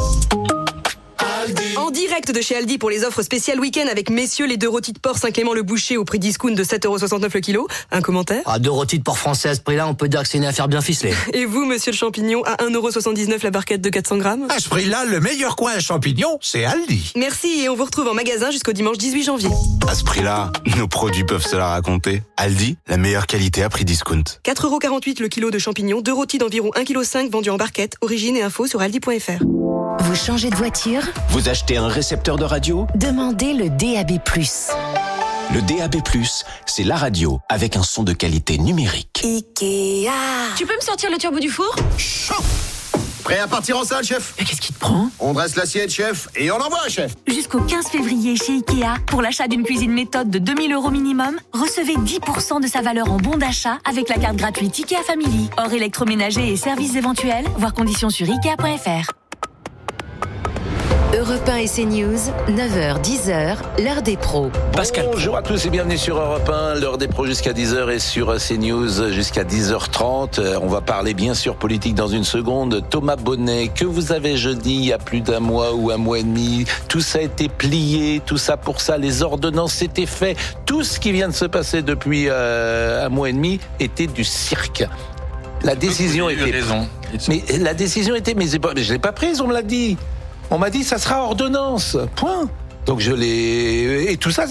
En direct de chez Aldi pour les offres spéciales week-end avec messieurs les deux rôtis de porc Saint-Clément-le-Boucher au prix discount de sept euros soixante-neuf le kilo. Un commentaire ? Ah, deux rôtis de porc français à ce prix-là, on peut dire que c'est une affaire bien ficelée. Et vous, monsieur le champignon, à un euro soixante-dix-neuf la barquette de quatre cents grammes ? À ce prix-là, le meilleur coin à champignons, c'est Aldi. Merci et on vous retrouve en magasin jusqu'au dimanche dix-huit janvier. À ce prix-là, nos produits peuvent se la raconter. Aldi, la meilleure qualité à prix discount. quatre euros quarante-huit le kilo de champignons, deux rôtis d'environ un virgule cinq kilos vendus en barquette. Origine et info sur aldi point F R. Vous changez de voiture? Vous achetez un récepteur de radio? Demandez le D A B plus. Le D A B plus, c'est la radio avec un son de qualité numérique. Ikea. Tu peux me sortir le turbo du four? Prêt à partir en salle, chef? Mais qu'est-ce qui te prend? On dresse l'assiette, chef, et on envoie, chef. Jusqu'au quinze février chez Ikea, pour l'achat d'une cuisine méthode de deux mille euros minimum, recevez dix pour cent de sa valeur en bon d'achat avec la carte gratuite Ikea Family. Hors électroménager et services éventuels, voir conditions sur ikea point f r. Europe un et CNews, neuf heures dix heures, l'heure des pros. Pascal. Bonjour à tous et bienvenue sur Europe un, l'heure des pros jusqu'à dix heures et sur CNews jusqu'à dix heures trente. On va parler bien sûr politique dans une seconde. Thomas Bonnet, que vous avez jeudi il y a plus d'un mois ou un mois et demi, tout ça a été plié, tout ça pour ça, les ordonnances s'étaient faites, tout ce qui vient de se passer depuis euh, un mois et demi était du cirque. La décision était... raison. Mais la décision était... Mais je ne l'ai pas prise, on me l'a dit. On m'a dit, ça sera ordonnance. Point. Donc je l'ai... Et tout ça...